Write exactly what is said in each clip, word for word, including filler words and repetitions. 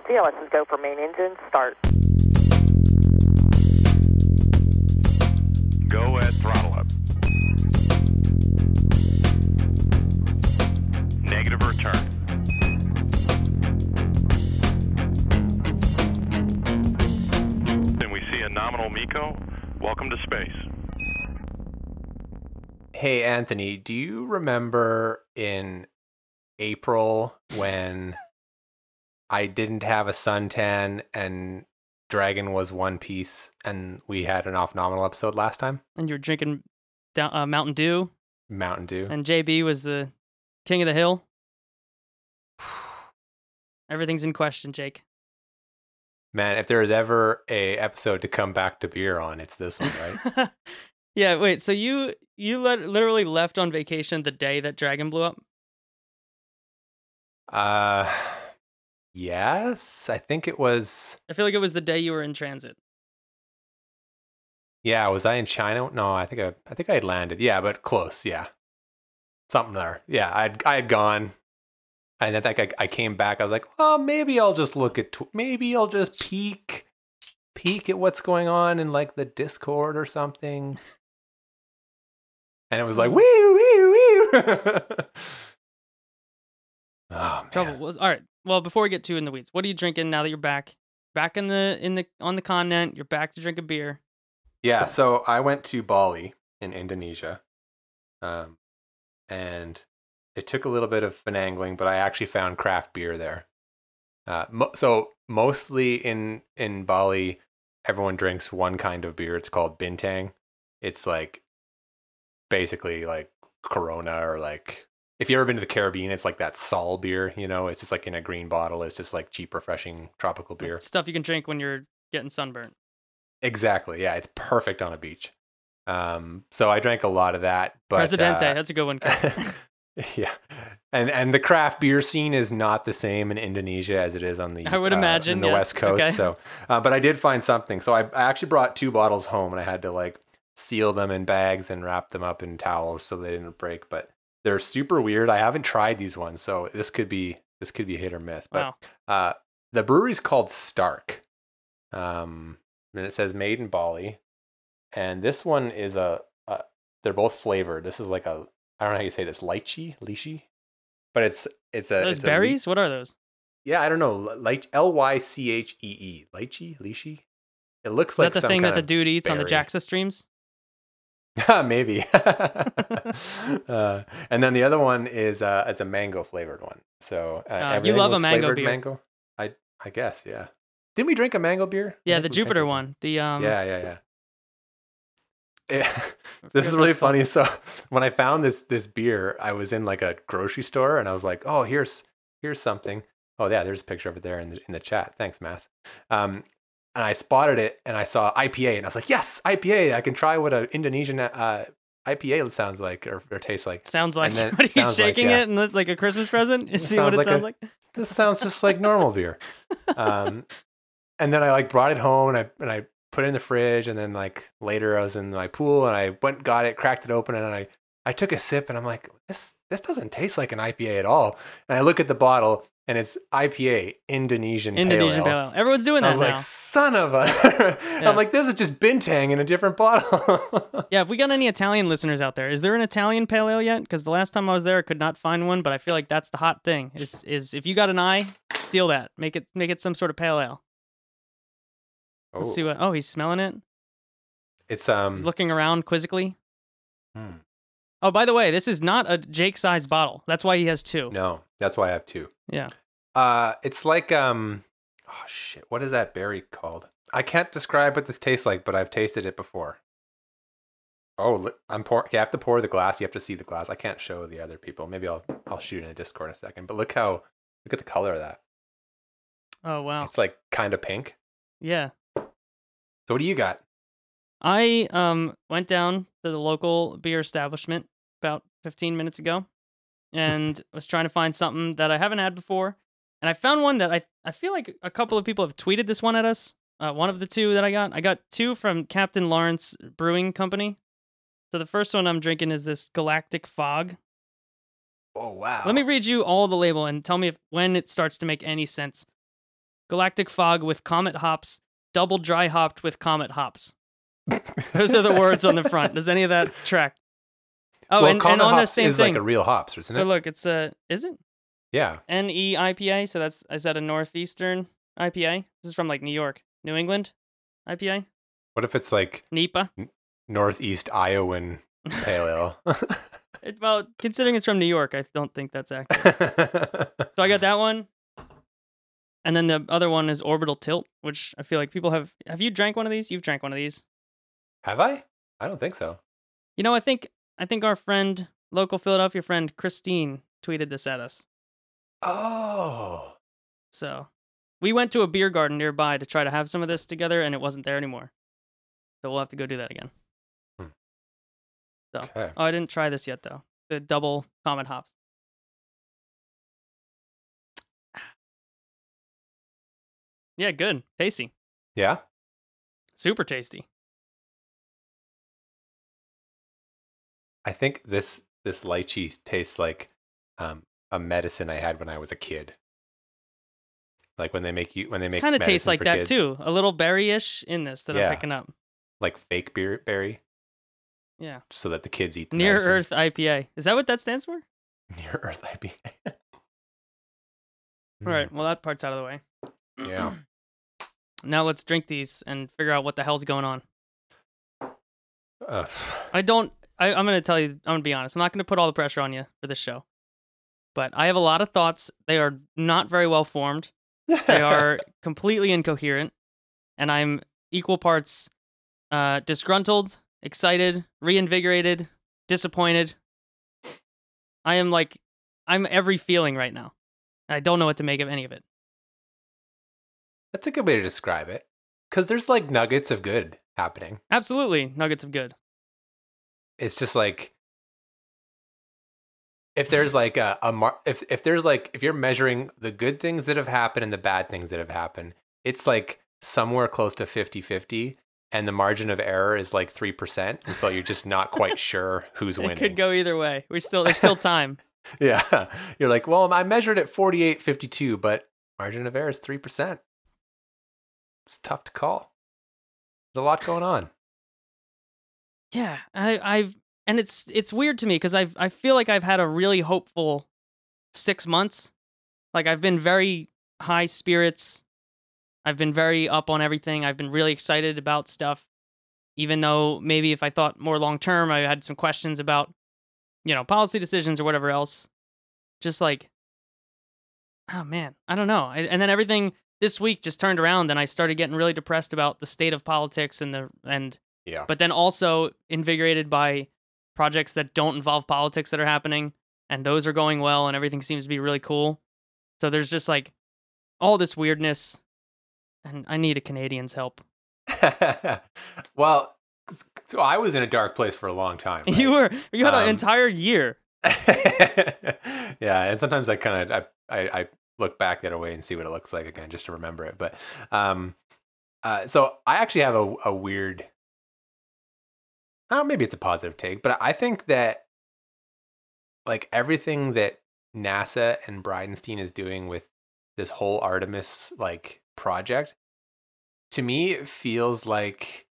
C L Ss go for main engine, start. Go at throttle up. Negative return. Then we see a nominal MECO. Welcome to space. Hey, Anthony, do you remember in April when I didn't have a suntan and Dragon was One Piece and we had an off-nominal episode last time? And you're drinking down, uh, Mountain Dew. Mountain Dew. And J B was the king of the hill. Everything's in question, Jake. Man, if there is ever a episode to come back to beer on, it's this one, right? Yeah, wait, so you you let, literally left on vacation the day that Dragon blew up? Uh, yes, I think it was. I feel like it was the day you were in transit. Yeah, was I in China? No, I think I, I think I had landed. Yeah, but close. Yeah, something there. Yeah, I'd I had gone, and I think I, I came back. I was like, well, maybe I'll just look at. Tw- maybe I'll just peek, peek at what's going on in like the Discord or something. And it was like, wee wee wee. Oh, Trouble was all right. Well, before we get too in the weeds, what are you drinking now that you're back, back in the in the on the continent? You're back to drink a beer. Yeah, so I went to Bali in Indonesia, um, and it took a little bit of finagling, but I actually found craft beer there. Uh, mo- so mostly in in Bali, everyone drinks one kind of beer. It's called Bintang. It's like basically like Corona, or like if you've ever been to the Caribbean, it's like that Sol beer. You know, it's just like in a green bottle. It's just like cheap, refreshing tropical beer. Stuff you can drink when you're getting sunburnt. Exactly. Yeah, it's perfect on a beach. Um, so I drank a lot of that. But, Presidente, uh, that's a good one. yeah, and and the craft beer scene is not the same in Indonesia as it is on the I would uh, imagine in the yes. West Coast. Okay. So, uh, but I did find something. So I, I actually brought two bottles home, and I had to like seal them in bags and wrap them up in towels so they didn't break. But they're super weird. I haven't tried these ones, so this could be this could be hit or miss. But Wow. uh, the brewery's called Stark. Um. And it says made in Bali, and this one is a, a. They're both flavored. This is like a. I don't know how you say this. Lychee, lychee, but it's it's a. Those it's berries? A, what are those? yeah, I don't know. Like L Y C H E E, lychee, lychee. It looks Is like that the some thing kind that the of dude eats on the berry. JAXA streams? Maybe. uh, and then the other one is uh, it's a mango flavored one. So uh, Uh, you everything love a was mango flavored beer. Mango. I I guess yeah. Didn't we drink a mango beer? I Yeah, think the we Jupiter drank a- one. The um. Yeah, yeah, yeah. Yeah. I This is forget what really it's called. funny. So when I found this this beer, I was in like a grocery store and I was like, "Oh, here's here's something." Oh yeah, there's a picture of it there in the in the chat. Thanks, Mass. Um, and I spotted it and I saw I P A and I was like, "Yes, I P A! I can try what an Indonesian uh, I P A sounds like or, or tastes like." Sounds like And then what are you sounds like, shaking yeah. it and it's like a Christmas present? You It see what sounds it like sounds a- like? This sounds just like normal beer. Um, and then I like brought it home and I and I put it in the fridge, and then like later I was in my pool and I went got it, cracked it open, and I I took a sip and I'm like, this this doesn't taste like an I P A at all. And I look at the bottle and it's I P A, Indonesian Indonesian Pale Ale. pale ale. Everyone's doing I that was now. like, son of a Yeah. I'm like, this is just Bintang in a different bottle. Yeah, if we got any Italian listeners out there, is there an Italian pale ale yet? Because the last time I was there, I could not find one, but I feel like that's the hot thing. Is is if you got an eye, steal that. Make it make it some sort of pale ale. Let's Oh, see what. Oh, he's smelling it. it's um He's looking around quizzically. hmm, Oh, by the way, this is not a Jake-sized bottle. That's why he has two. no, that's why I have two. Yeah. Uh, it's like um, oh shit, what is that berry called? I can't describe what this tastes like, but I've tasted it before. Oh, li- I'm pour. You have to pour the glass. You have to see the glass. I can't show the other people. Maybe I'll I'll shoot in a Discord in a second. But look how look at the color of that. Oh wow. It's like kind of pink. Yeah. So what do you got? I um went down to the local beer establishment about fifteen minutes ago and was trying to find something that I haven't had before. And I found one that I, I feel like a couple of people have tweeted this one at us. Uh, one of the two that I got. I got two from Captain Lawrence Brewing Company. So the first one I'm drinking is this Galactic Fog. Oh wow. Let me read you all the label and tell me if when it starts to make any sense. Galactic Fog with Comet Hops, double dry hopped with Comet Hops. Those are the words on the front. Does any of that track? Oh, well, and, Comet and on the hops same is thing. like a real hops, isn't it? But look, it's a, is it? Yeah. N E I P A, so that's, is that a Northeastern I P A? This is from like New York, New England I P A? What if it's like N E P A? Northeast Iowan Pale Ale? It, well, considering it's from New York, I don't think that's accurate. So I got that one. And then the other one is Orbital Tilt, which I feel like people have... Have you drank one of these? You've drank one of these. Have I? I don't think so. You know, I think I think our friend, local Philadelphia friend, Christine, tweeted this at us. Oh. So we went to a beer garden nearby to try to have some of this together, and it wasn't there anymore. So we'll have to go do that again. Hmm. So, Okay. oh, I didn't try this yet, though. The double Comet Hops. Yeah, good. Tasty. Yeah? Super tasty. I think this this lychee tastes like um, a medicine I had when I was a kid. Like when they make you when they It make kind of tastes medicine like for that, kids, too. A little berry-ish in this that Yeah. I'm picking up. like fake beer berry, Yeah. so that the kids eat the Near medicine. Earth I P A. Is that what that stands for? Near Earth I P A. All right. Well, that part's out of the way. Yeah. Now let's drink these and figure out what the hell's going on. Uh, I don't. I, I'm going to tell you. I'm going to be honest. I'm not going to put all the pressure on you for this show. But I have a lot of thoughts. They are not very well formed. They are completely incoherent. And I'm equal parts uh, disgruntled, excited, reinvigorated, disappointed. I am like, I'm every feeling right now. I don't know what to make of any of it. That's a good way to describe it. Because there's like nuggets of good happening. Absolutely, nuggets of good. It's just like if there's like a, a mar- if if there's like if you're measuring the good things that have happened and the bad things that have happened, it's like somewhere close to fifty-fifty, and the margin of error is like three percent, and so you're just not quite sure who's winning. It could go either way. We still there's still time. Yeah. You're like, well, I measured at forty-eight fifty-two, but margin of error is three percent. It's tough to call. There's a lot going on. Yeah, I, I've and it's it's weird to me because I've I feel like I've had a really hopeful six months. Like I've been very high spirits. I've been very up on everything. I've been really excited about stuff, even though maybe if I thought more long term, I had some questions about, you know, policy decisions or whatever else. Just like, oh man, I don't know. I, and then everything this week just turned around, and I started getting really depressed about the state of politics and the and. Yeah. But then also invigorated by projects that don't involve politics that are happening, and those are going well, and everything seems to be really cool. So there's just like all this weirdness, and I need a Canadian's help. Well, so I was in a dark place for a long time. Right? You were you had Um, an entire year. Yeah, and sometimes I kind of I, I I look back that away and see what it looks like again just to remember it. But um, uh, so I actually have a, a weird. Oh, maybe it's a positive take, but I think that like everything that NASA and Bridenstine is doing with this whole Artemis like project, to me it feels like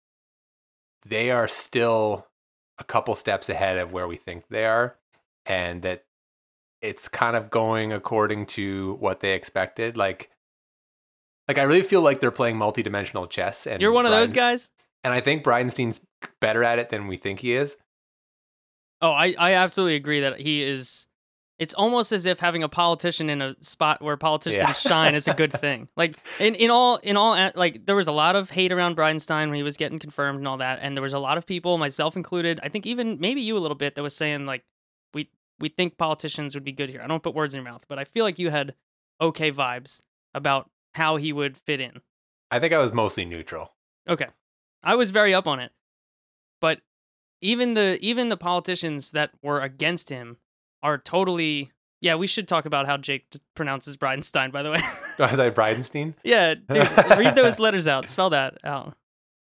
they are still a couple steps ahead of where we think they are, and that it's kind of going according to what they expected. Like, like I really feel like they're playing multi-dimensional chess. And You're one of Briden- those guys? And I think Bridenstine's better at it than we think he is. Oh, I, I absolutely agree that he is. It's almost as if having a politician in a spot where politicians Yeah. shine is a good thing. Like in, in all in all like there was a lot of hate around Bridenstine when he was getting confirmed and all that, and there was a lot of people, myself included, I think even maybe you a little bit, that was saying like we we think politicians would be good here. I don't put words in your mouth, but I feel like you had okay vibes about how he would fit in. I think I was mostly neutral. Okay. I was very up on it. But even the even the politicians that were against him are totally... Yeah, we should talk about how Jake t- pronounces Bridenstine, by the way. Was I Bridenstine? Yeah, dude, read those letters out. Spell that out.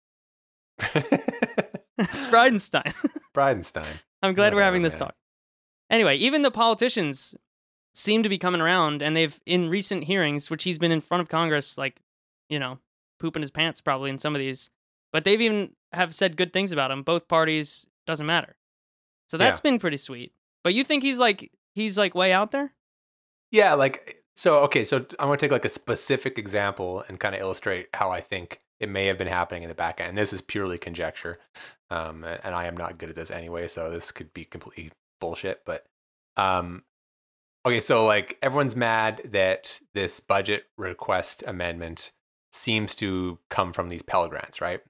It's Bridenstine. Bridenstine. I'm glad we're Whatever, having this man. talk. Anyway, even the politicians seem to be coming around, and they've in recent hearings, which he's been in front of Congress, like, you know, pooping his pants probably in some of these, but they've even have said good things about him. Both parties, doesn't matter. So that's Yeah. been pretty sweet. But you think he's like he's like way out there? Yeah, like so. Okay, so I'm gonna take like a specific example and kind of illustrate how I think it may have been happening in the back end. And this is purely conjecture, um, and I am not good at this anyway, so this could be completely bullshit. But um, okay, so like everyone's mad that this budget request amendment seems to come from these Pell Grants, right?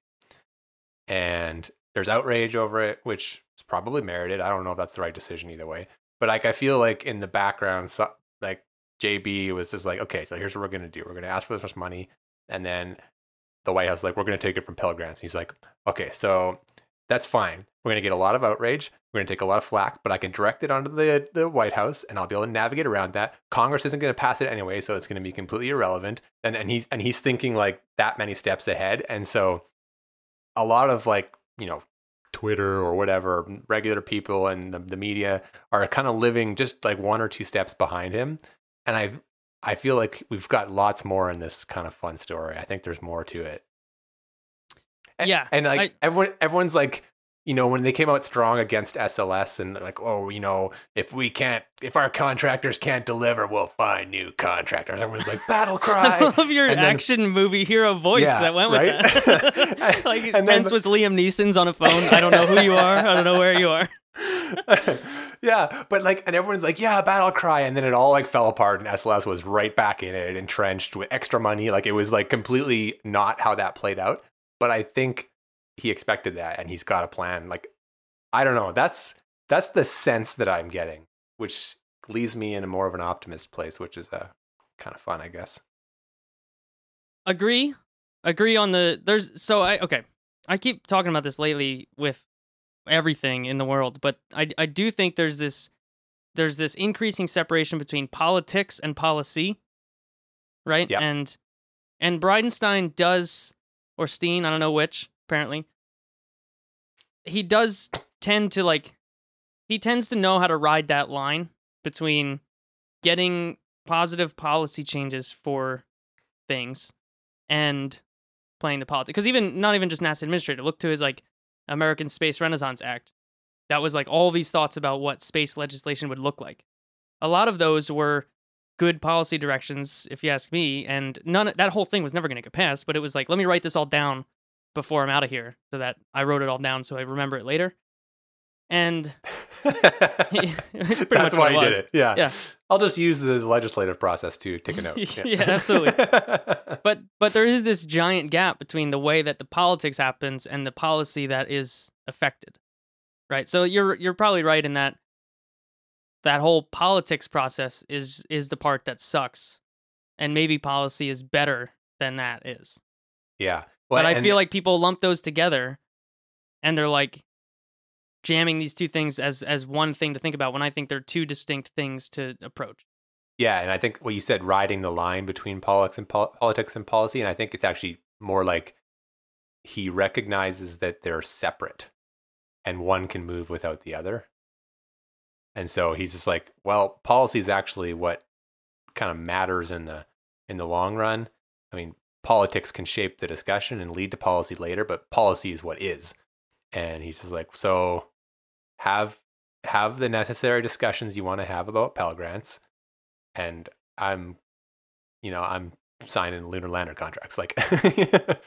And there's outrage over it, which is probably merited. I don't know if that's the right decision either way. But like I feel like in the background, so, like J B was just like, okay, so here's what we're gonna do. We're gonna ask for this much money, and then the White House is like, we're gonna take it from Pell Grants. And he's like, okay, so that's fine. We're gonna get a lot of outrage. We're gonna take a lot of flack, but I can direct it onto the the White House, and I'll be able to navigate around that. Congress isn't gonna pass it anyway, so it's gonna be completely irrelevant. And and he's and he's thinking like that many steps ahead, and so a lot of like you know. Twitter or whatever, regular people and the, the media are kind of living just like one or two steps behind him. And I I feel like we've got lots more in this kind of fun story. I think there's more to it. And, Yeah, And like I- everyone everyone's like, you know, when they came out strong against S L S and like, oh, you know, if we can't, if our contractors can't deliver, we'll find new contractors. Everyone's like, battle cry. I love your And then- action movie hero voice Yeah, that went with right? that. Like And then- Pence was Liam Neeson's on a phone. I don't know who you are. I don't know where you are. Yeah, but like, and everyone's like, yeah, battle cry, and then it all like fell apart, and S L S was right back in it, entrenched with extra money. Like it was like completely not how that played out. But I think he expected that, and he's got a plan. Like, I don't know. That's that's the sense that I'm getting, which leaves me in a more of an optimist place, which is uh, kind of fun, I guess. Agree. Agree on the there's so I okay. I keep talking about this lately with everything in the world, but I I do think there's this there's this increasing separation between politics and policy, right? Yep. And and Bridenstine does, or Steen, I don't know which, apparently. He does tend to like he tends to know how to ride that line between getting positive policy changes for things and playing the politics. Because even not even just NASA administrator, look to his like American Space Renaissance Act. That was like all these thoughts about what space legislation would look like. A lot of those were good policy directions, if you ask me, and none that whole thing was never going to get passed. But it was like, let me write this all down before I'm out of here, so that I wrote it all down so I remember it later. And pretty That's much why what he it was. did it. Yeah. Yeah. I'll just use the legislative process to take a note. Yeah, absolutely. But but there is this giant gap between the way that the politics happens and the policy that is affected. Right? So you're you're probably right in that that whole politics process is is the part that sucks. And maybe policy is better than that is. Yeah. Well, But I and- feel like people lump those together and they're like jamming these two things as as one thing to think about when I think they're two distinct things to approach. Yeah, and I think what you said, riding the line between politics and pol- politics and policy, and I think it's actually more like he recognizes that they're separate, and one can move without the other. And so he's just like, well, policy is actually what kind of matters in the in the long run. I mean, politics can shape the discussion and lead to policy later, but policy is what is. And he's just like, so have have the necessary discussions you want to have about Pell Grants. And I'm, you know, I'm signing lunar lander contracts. Like, It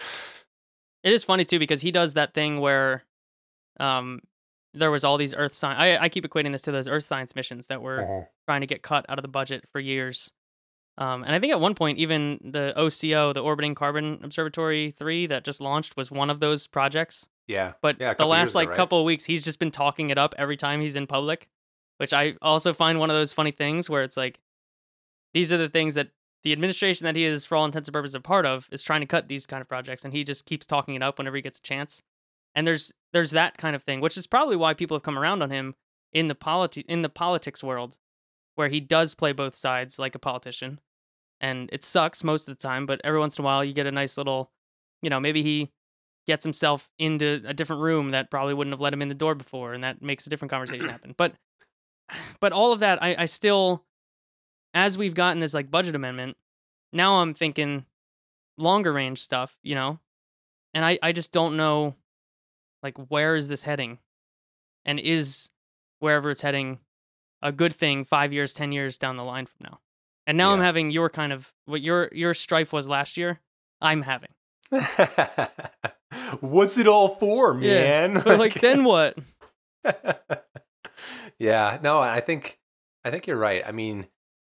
is funny too because he does that thing where um there was all these earth science I, I keep equating this to those earth science missions that were Uh-huh. trying to get cut out of the budget for years. Um, and I think at one point, even the O C O, the Orbiting Carbon Observatory three that just launched, was one of those projects. yeah. But Yeah, a the couple years last ago, like right? couple of weeks, he's just been talking it up every time he's in public, which I also find one of those funny things where it's like, these are the things that the administration that he is, for all intents and purposes, a part of, is trying to cut these kind of projects, and he just keeps talking it up whenever he gets a chance. And there's there's that kind of thing, which is probably why people have come around on him in the politi- in the politics world, where he does play both sides like a politician. And it sucks most of the time, but every once in a while you get a nice little, you know, maybe he gets himself into a different room that probably wouldn't have let him in the door before, and that makes a different conversation happen. But but all of that, I, I still as we've gotten this like budget amendment, now I'm thinking longer range stuff, you know, and I, I just don't know, like, where is this heading, and is wherever it's heading a good thing five years, ten years down the line from now. And now Yeah. I'm having your kind of what your your strife was last year. I'm having. What's it all for, man? But like, then what? Yeah, no, I think I think you're right. I mean,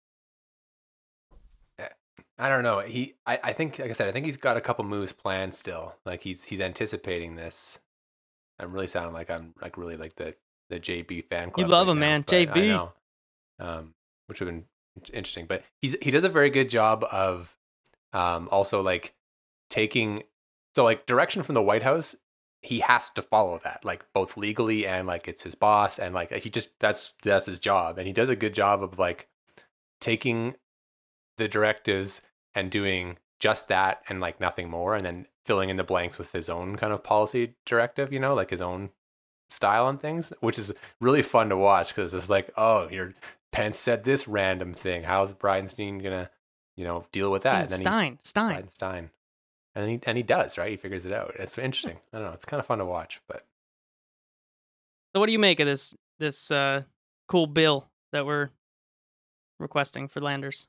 I don't know. He, I, I think, like I said, I think he's got a couple moves planned still. Like he's he's anticipating this. I'm really sounding like I'm like really like the the J B fan club. You love right him, now, man. but I J B. know, um, which would have been interesting. But he's he does a very good job of, um, also like taking so like direction from the White House. He has to follow that, like both legally and like it's his boss, and like he just that's that's his job, and he does a good job of like taking the directives and doing just that and like nothing more, and then filling in the blanks with his own kind of policy directive, you know, like his own style on things, which is really fun to watch because it's like, oh, your Pence said this random thing. How's Bridenstine gonna, you know, deal with that? And then Stein, he, Stein. Stein. And he and he does, right? He figures it out. It's interesting. I don't know. It's kind of fun to watch, but So what do you make of this this uh, cool bill that we're requesting for landers?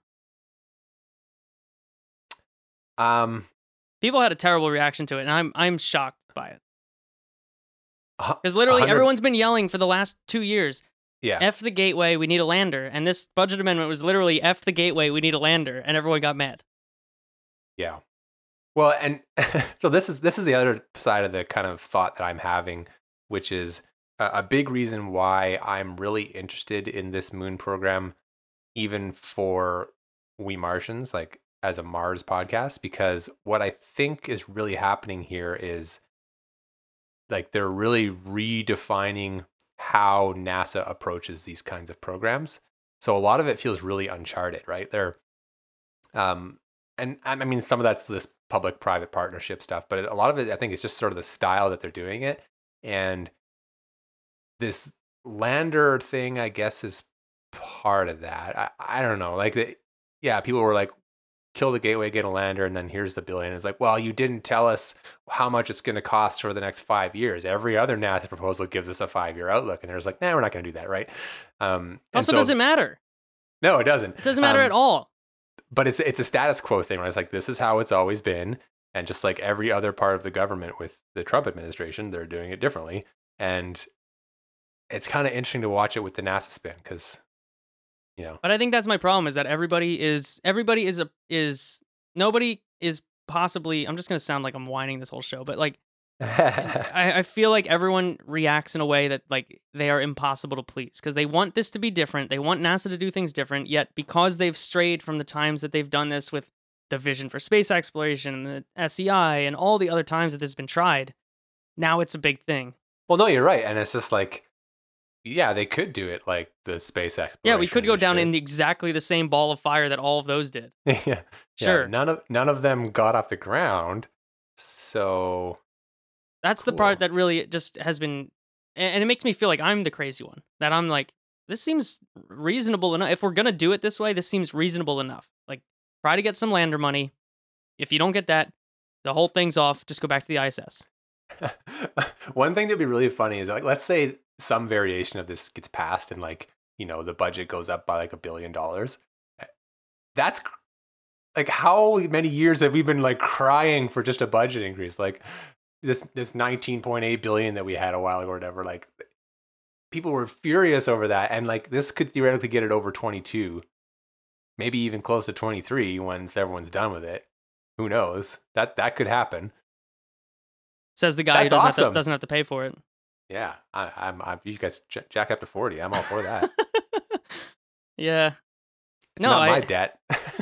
um, People had a terrible reaction to it, and I'm I'm shocked by it. hu- Because literally one hundred everyone's been yelling for the last two years, yeah, F the gateway, we need a lander. And this budget amendment was literally F the gateway, we need a lander, and everyone got mad. yeah. Well, and so this is this is the other side of the kind of thought that I'm having, which is a, a big reason why I'm really interested in this moon program, even for We Martians, like as a Mars podcast, because what I think is really happening here is like they're really redefining how NASA approaches these kinds of programs. So a lot of it feels really uncharted, right? They're um and I mean, some of that's this public-private partnership stuff, but a lot of it, I think, is just sort of the style that they're doing it. And this lander thing, I guess, is part of that. I, I don't know. Like, the, yeah, people were like, kill the gateway, get a lander, and then here's the billion. It's like, well, you didn't tell us how much it's going to cost for the next five years. Every other NASA proposal gives us a five-year outlook. And they're just like, nah, we're not going to do that, right? Um, and Also, so- doesn't matter. No, it doesn't. It doesn't matter Um, at all. But it's it's a status quo thing, right? It's like, this is how it's always been. And just like every other part of the government with the Trump administration, they're doing it differently. And it's kind of interesting to watch it with the NASA spin because, you know. But I think that's my problem is that everybody is everybody is a is nobody is possibly I'm just gonna sound like I'm whining this whole show, but like I, I feel like everyone reacts in a way that like they are impossible to please because they want this to be different. They want NASA to do things different, yet because they've strayed from the times that they've done this with the Vision for Space Exploration and the S E I and all the other times that this has been tried, now it's a big thing. Well, no, you're right. And it's just like, yeah, they could do it like the space exploration. Yeah, we could go down initiative. in exactly the same ball of fire that all of those did. yeah. Sure. Yeah, none of none of them got off the ground. So That's the Cool. part that really just has been, and and it makes me feel like I'm the crazy one. That I'm like, this seems reasonable enough. If we're gonna do it this way, this seems reasonable enough. Like, try to get some lander money. If you don't get that, the whole thing's off. Just go back to the I S S. one thing that'd be really funny is like, let's say some variation of this gets passed and like, you know, the budget goes up by like a billion dollars. That's cr- like, how many years have we been like crying for just a budget increase? Like this, this nineteen point eight billion that we had a while ago or whatever, like people were furious over that. And like, this could theoretically get it over twenty-two, maybe even close to twenty-three once everyone's done with it. Who knows? That, that could happen. Says the guy who That's doesn't have, to, awesome. doesn't have to pay for it. Yeah, I, I'm. I'm. You guys j- jack up to forty. I'm all for that. Yeah, It's No, not my I- debt.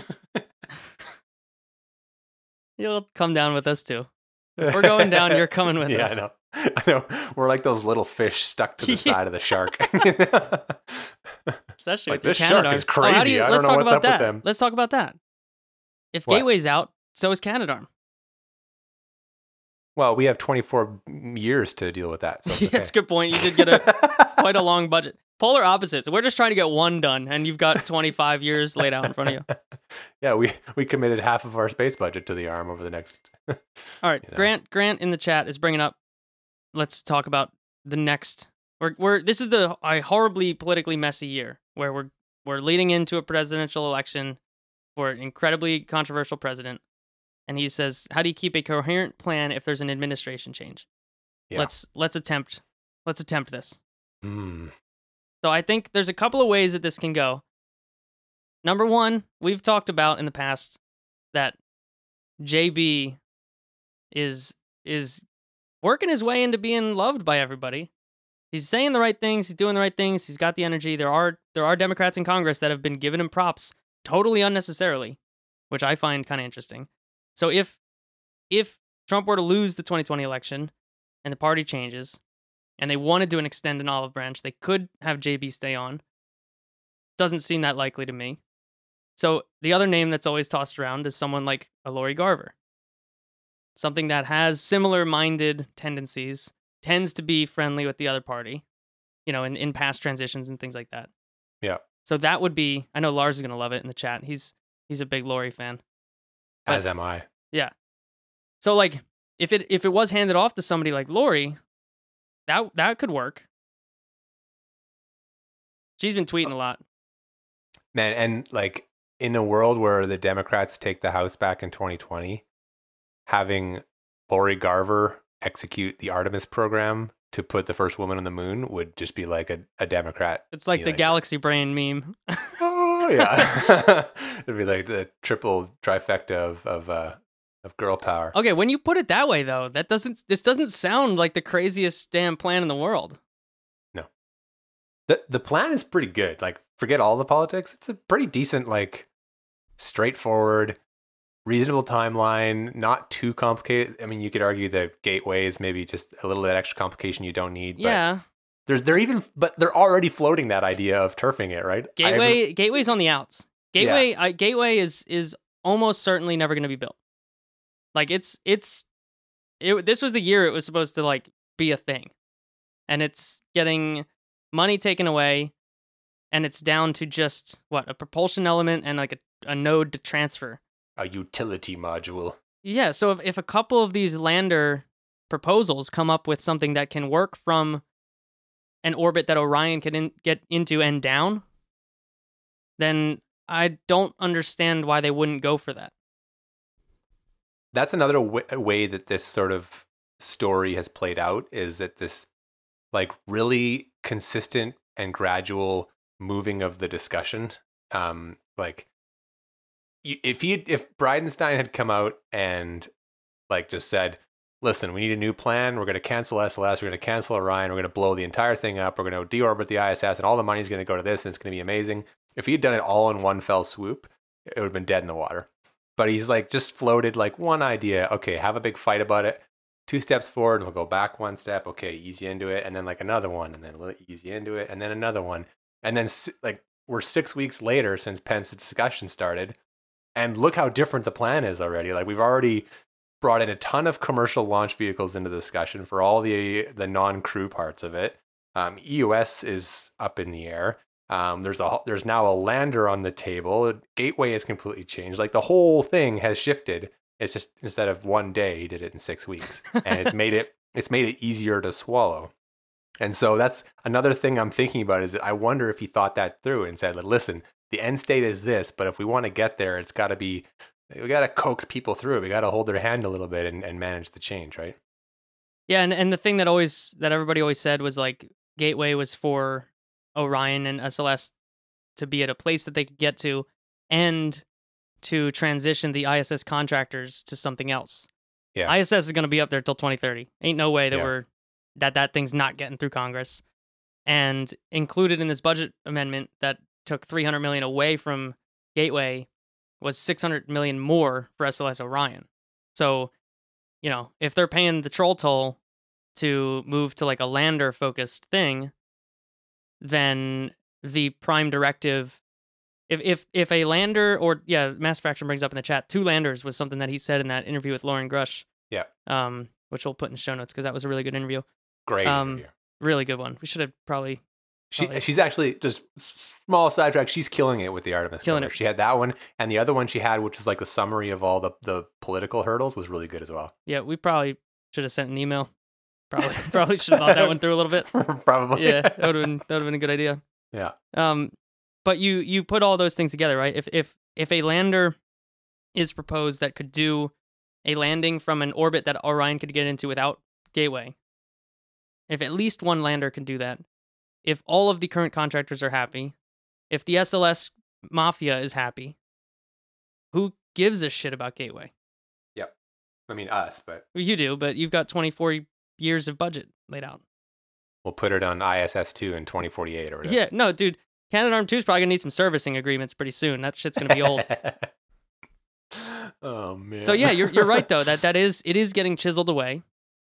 you'll come down with us too. If we're going down, you're coming with yeah, us. I know. I know. We're like those little fish stuck to the Yeah. side of the shark. Especially Like, with this your shark Canadarm. is Oh, how do crazy. you- I don't let's know talk what's about up with that. them. Let's talk about that. If What? Gateway's out, so is Canadarm. Well, we have twenty-four years to deal with that. So it's Yeah, okay. that's a good point. You did get a quite a long budget. Polar opposites. We're just trying to get one done, and you've got twenty-five years laid out in front of you. Yeah, we, we committed half of our space budget to the arm over the next. All right, You know. Grant. Grant in the chat is bringing up. Let's talk about the next. We're we're this is the a horribly politically messy year where we're we're leading into a presidential election for an incredibly controversial president, and he says, "How do you keep a coherent plan if there's an administration change?" Yeah. Let's let's attempt let's attempt this. Hmm. So I think there's a couple of ways that this can go. Number one, we've talked about in the past that J B is is working his way into being loved by everybody. He's saying the right things, he's doing the right things, he's got the energy. There are there are Democrats in Congress that have been giving him props totally unnecessarily, which I find kind of interesting. So if if Trump were to lose the twenty twenty election and the party changes, and they wanted to extend an olive branch, they could have J B stay on. Doesn't seem that likely to me. So the other name that's always tossed around is someone like a Lori Garver. Something that has similar-minded tendencies, tends to be friendly with the other party, you know, in, in past transitions and things like that. Yeah. So that would be, I know Lars is going to love it in the chat. He's he's a big Lori fan. But- As am I. Yeah. So like, if it if it was handed off to somebody like Lori, that that could work. She's been tweeting a lot. Man, and like in a world where the Democrats take the House back in twenty twenty, having Lori Garver execute the Artemis program to put the first woman on the moon would just be like a, a Democrat. It's like be the Galaxy Brain meme. Oh yeah, it'd be like the triple trifecta of of uh, of girl power. Okay, when you put it that way, though, that doesn't this doesn't sound like the craziest damn plan in the world. No, the the plan is pretty good. Like, forget all the politics. It's a pretty decent, like, straightforward, reasonable timeline. Not too complicated. I mean, you could argue the gateway is maybe just a little bit extra complication you don't need. But Yeah, there's they're even, but they're already floating that idea of turfing it, right? I Gateway agree- Gateway's on the outs. Gateway I, Gateway is is almost certainly never going to be built. Like it's it's it. This was the year it was supposed to like be a thing, and it's getting money taken away, and it's down to just what a propulsion element and like a, a node to transfer. a utility module. Yeah, so if, if a couple of these lander proposals come up with something that can work from an orbit that Orion can in, get into and down, then I don't understand why they wouldn't go for that. That's another w- way that this sort of story has played out, is that this like really consistent and gradual moving of the discussion. Um, like y- if he if Bridenstine had come out and like just said, listen, we need a new plan. We're going to cancel S L S. We're going to cancel Orion. We're going to blow the entire thing up. We're going to deorbit the I S S, and all the money's going to go to this, and it's going to be amazing. If he had done it all in one fell swoop, it would have been dead in the water. But he's like just floated like one idea. Okay, have a big fight about it. Two steps forward, and we'll go back one step. Okay, ease you into it, and then like another one, and then ease you into it, and then another one, and then like we're six weeks later since Pence's discussion started, and look how different the plan is already. Like we've already brought in a ton of commercial launch vehicles into the discussion for all the the non-crew parts of it. Um, E U S is up in the air. Um, there's a there's now a lander on the table. Gateway has completely changed. Like the whole thing has shifted. It's just instead of one day, he did it in six weeks, and it's made it it's made it easier to swallow. And so that's another thing I'm thinking about, is that I wonder if he thought that through and said, listen, the end state is this, but if we want to get there, it's got to be we got to coax people through it. We got to hold their hand a little bit and, and manage the change, right? Yeah, and, and the thing that always that everybody always said was like Gateway was for Orion and S L S to be at a place that they could get to, and to transition the I S S contractors to something else. Yeah. I S S is going to be up there till twenty thirty. Ain't no way that Yeah. we're that that thing's not getting through Congress. And included in this budget amendment that took three hundred million away from Gateway was six hundred million more for S L S Orion. So, you know, if they're paying the troll toll to move to like a lander focused thing, then the prime directive, if if if a lander, or yeah, Mass Fraction brings up in the chat, two landers was something that he said in that interview with Lauren Grush. Yeah. Um, which we'll put in the show notes because that was a really good interview. Great Um, interview. Really good one. We should have probably She probably- she's actually just s- small sidetrack. She's killing it with the Artemis. Killing cover. it. She had that one, and the other one she had, which was like a summary of all the the political hurdles, was really good as well. yeah, we probably should have sent an email. Probably probably should have thought that one through a little bit. Probably. Yeah, that would have been that would have been a good idea. Yeah. Um, but you you put all those things together, right? If if if a lander is proposed that could do a landing from an orbit that Orion could get into without Gateway, if at least one lander can do that, if all of the current contractors are happy, if the S L S mafia is happy, who gives a shit about Gateway? Yep. I mean us, but Well, you do, but you've got twenty-four years of budget laid out. we'll put it on I S S two in twenty forty-eight or whatever. Yeah, no, dude. Canadarm two is probably gonna need some servicing agreements pretty soon. That shit's gonna be old. Oh man. So yeah, you're you're right though. That that is it is getting chiseled away.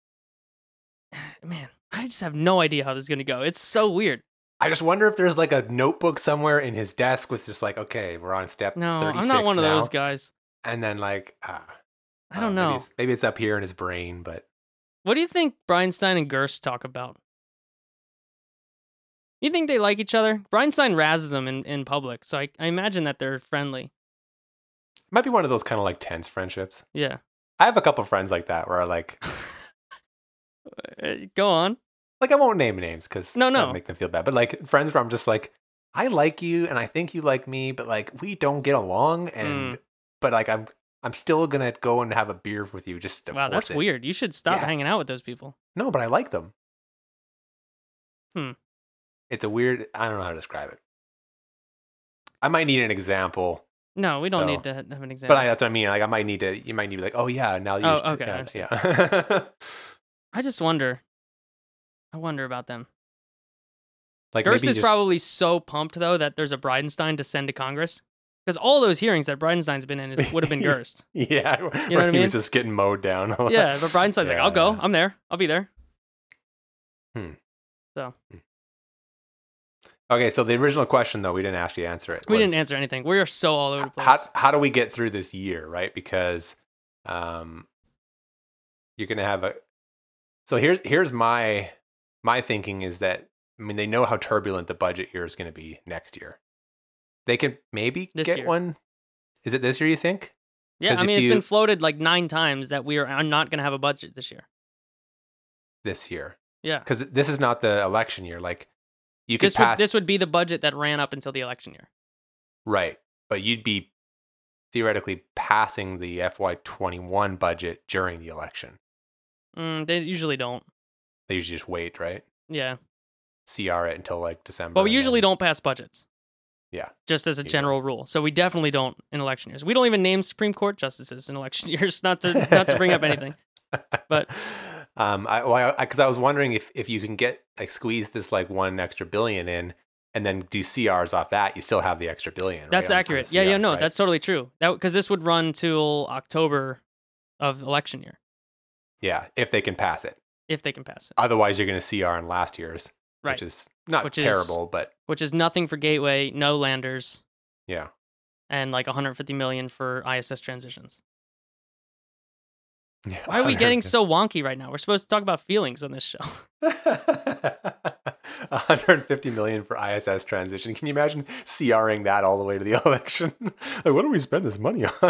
Man, I just have no idea how this is gonna go. It's so weird. I just wonder if there's like a notebook somewhere in his desk with just like, okay, we're on step No, thirty-six I'm not one of now. those guys. And then like, ah, I don't uh, know. Maybe it's, maybe it's up here in his brain, but What do you think Breinstein and Gerst talk about? You think they like each other? Breinstein razzes them in, in public, so I, I imagine that they're friendly. it might be one of those kind of like tense friendships. Yeah. I have a couple friends like that where I like, Uh, Go on. like I won't name names because No, no. that'll make them feel bad. But like friends where I'm just like, I like you and I think you like me, but like we don't get along, and Mm. but like I'm I'm still gonna go and have a beer with you just to Wow, force that's it. weird. You should stop Yeah. hanging out with those people. No, but I like them. Hmm. It's a weird. I don't know how to describe it. I might need an example, No, we don't So- need to ha- have an example. but I, that's what I mean. Like I might need to. You might need to be like, oh yeah, now you. Oh, should- okay, I Yeah. understand. yeah. I just wonder. I wonder about them. like Gerst maybe is just, probably so pumped though that there's a Bridenstine to send to Congress because all those hearings that Bridenstine's been in is, would have been Gerst. Yeah, You know where what I he mean? was just getting mowed down. Yeah, but Bridenstine's like, I'll go. Yeah. I'm there. I'll be there. Okay, so the original question though, we didn't actually answer it. We was, didn't answer anything. We are so all over the place. How how do we get through this year, right? Because um, you're gonna have a. So here's here's my my thinking is that I mean they know how turbulent the budget year is going to be next year. They could maybe This get year. one. Is it this year? You think? yeah, 'cause I if mean, it's you- been floated like nine times that we are are not going to have a budget this year. This year? Yeah. Because this is not the election year. Like you could This would, pass this would be the budget that ran up until the election year. right, but you'd be theoretically passing the F Y twenty-one budget during the election. Mm, they usually don't. They usually just wait, right? Yeah. C R it until like December. But we and usually then- don't pass budgets. Yeah. Just as a Yeah. general rule. So we definitely don't in election years. We don't even name Supreme Court justices in election years, not to not to bring up anything. But- um, I well, because I, I was wondering if if you can get like squeeze this like one extra billion in, and then do C Rs off that, you still have the extra billion. right, That's on- on accurate. the Yeah, C R, yeah, no, right? that's totally true. That because this would run till October of election year yeah. If they can pass it, if they can pass it. otherwise you're going to C R in last year's, Right. which is not Which is- terrible, but Which is nothing for Gateway, no landers, yeah. and like one hundred fifty million for I S S transitions. Yeah, Why are we getting so wonky right now? We're supposed to talk about feelings on this show. one hundred fifty million for I S S transition. Can you imagine CRing that all the way to the election? Like, what do we spend this money on?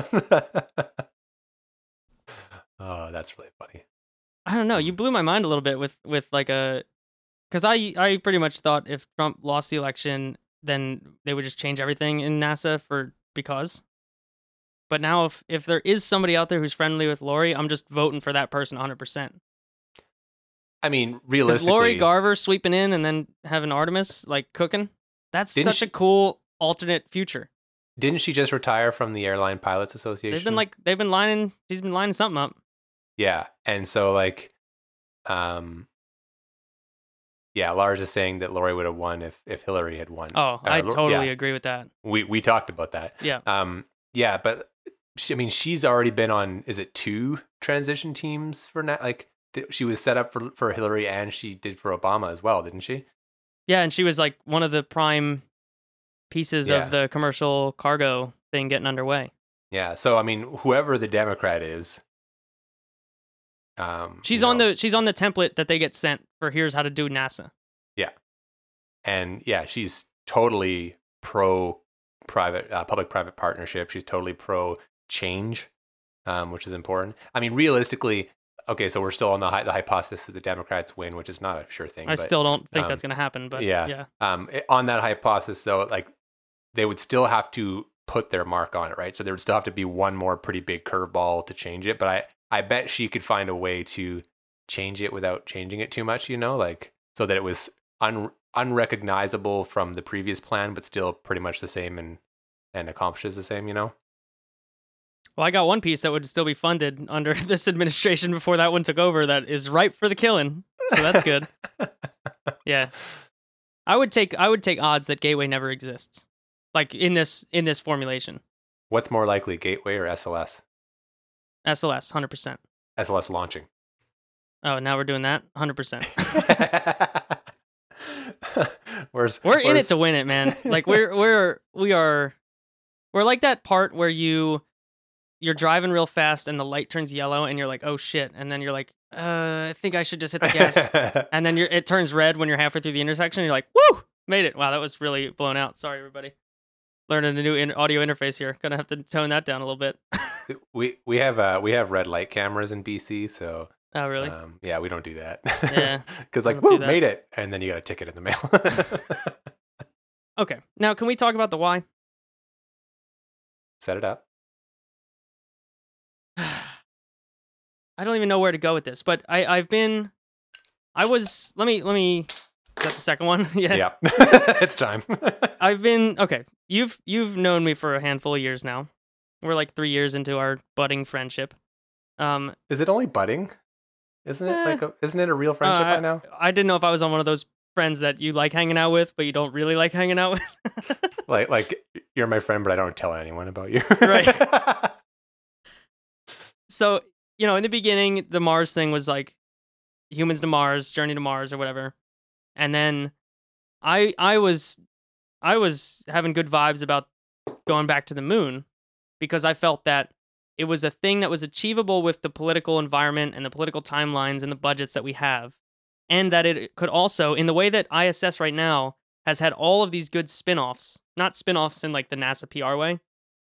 Oh, that's really funny. I don't know. You blew my mind a little bit with with like a because I I pretty much thought if Trump lost the election, then they would just change everything in NASA for because. But now if if there is somebody out there who's friendly with Lori, I'm just voting for that person one hundred percent. I mean, Is realistically, Lori Garver sweeping in and then having Artemis like cooking? That's Didn't such she- a cool alternate future. didn't she just retire from the Airline Pilots Association? They've been like they've been lining. She's been lining something up. yeah, and so like, um, yeah, Lars is saying that Lori would have won if if Hillary had won. Oh, Uh, I Lo- totally yeah, agree with that. we we talked about that. Yeah. Um, yeah, but she, I mean, she's already been on. Is it two transition teams for now? Like, th- she was set up for for Hillary, and she did for Obama as well, didn't she? Yeah, and she was like one of the prime pieces Yeah. of the commercial cargo thing getting underway. Yeah. So I mean, whoever the Democrat is, Um, She's you on know, the she's on the template that they get sent for here's how to do NASA. and yeah, she's totally pro private uh, public private partnership. She's totally pro change, um, which is important. I mean, realistically, okay, so we're still on the hy- the hypothesis that the Democrats win, which is not a sure thing. I but, still don't think um, that's going to happen, but yeah. yeah. Um, it- on that hypothesis, though, like they would still have to put their mark on it, right? So there would still have to be one more pretty big curveball to change it. But I, I bet she could find a way to change it without changing it too much, you know, like so that it was un- unrecognizable from the previous plan, but still pretty much the same and and accomplishes the same, you know. Well, I got one piece that would still be funded under this administration before that one took over that is ripe for the killing. So that's good. Yeah. I would take I would take odds that Gateway never exists. Like in this in this formulation. What's more likely, Gateway or S L S? S L S, one hundred percent. S L S launching. Oh, now we're doing that? one hundred percent. Where's, We're in it where's- to win it, man. Like we're we're we are we're like that part where you you're driving real fast and the light turns yellow and you're like, "Oh shit." And then you're like, "Uh, I think I should just hit the gas." And then you're it turns red when you're halfway through the intersection and you're like, "Woo! Made it." Wow, that was really blown out. Sorry everybody. Learning a new in- audio interface here. Going to have to tone that down a little bit. we we have uh we have red light cameras in B C, so Oh, really? um, yeah, we don't do that. Yeah. Because We like, don't do woo, that. made it, and then you got a ticket in the mail. Okay. Now, can we talk about the why? Set it up. I don't even know where to go with this, but I I've been I was let me let me is that the second one? Yeah. Yeah, it's time. I've been okay. You've you've known me for a handful of years now. We're like three years into our budding friendship. Um, Is it only budding? Isn't it Eh. like a, isn't it a real friendship uh, by now? I didn't know if I was on one of those friends that you like hanging out with, but you don't really like hanging out with. Like like you're my friend, but I don't tell anyone about you. Right. So, you know, in the beginning, the Mars thing was like humans to Mars, journey to Mars or whatever. And then I I was I was having good vibes about going back to the moon because I felt that it was a thing that was achievable with the political environment and the political timelines and the budgets that we have. And that it could also, in the way that I S S right now has had all of these good spin-offs, not spin-offs in like the NASA P R way,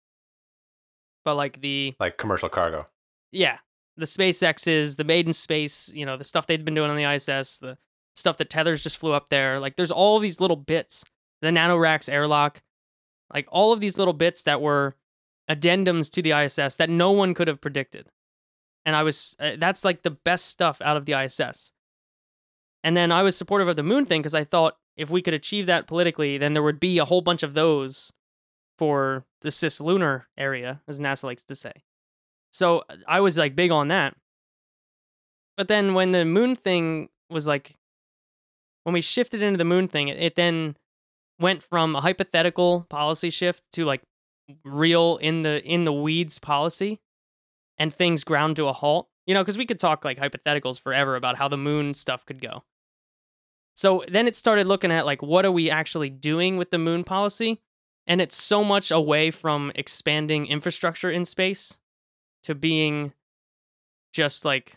but like the Like commercial cargo. yeah, the SpaceX's, the Made in Space, you know, the stuff they'd been doing on the I S S, the stuff that Tethers just flew up there. Like, there's all these little bits. The NanoRacks airlock, like all of these little bits that were addendums to the I S S that no one could have predicted. And I was, uh, that's like the best stuff out of the I S S. And then I was supportive of the moon thing because I thought if we could achieve that politically, then there would be a whole bunch of those for the cislunar area, as NASA likes to say. So I was like big on that. But then when the moon thing was like, when we shifted into the moon thing, it, it then went from a hypothetical policy shift to like real in the in the weeds policy, and things ground to a halt. You know, because we could talk like hypotheticals forever about how the moon stuff could go. So then it started looking at like, what are we actually doing with the moon policy? And it's so much away from expanding infrastructure in space to being just like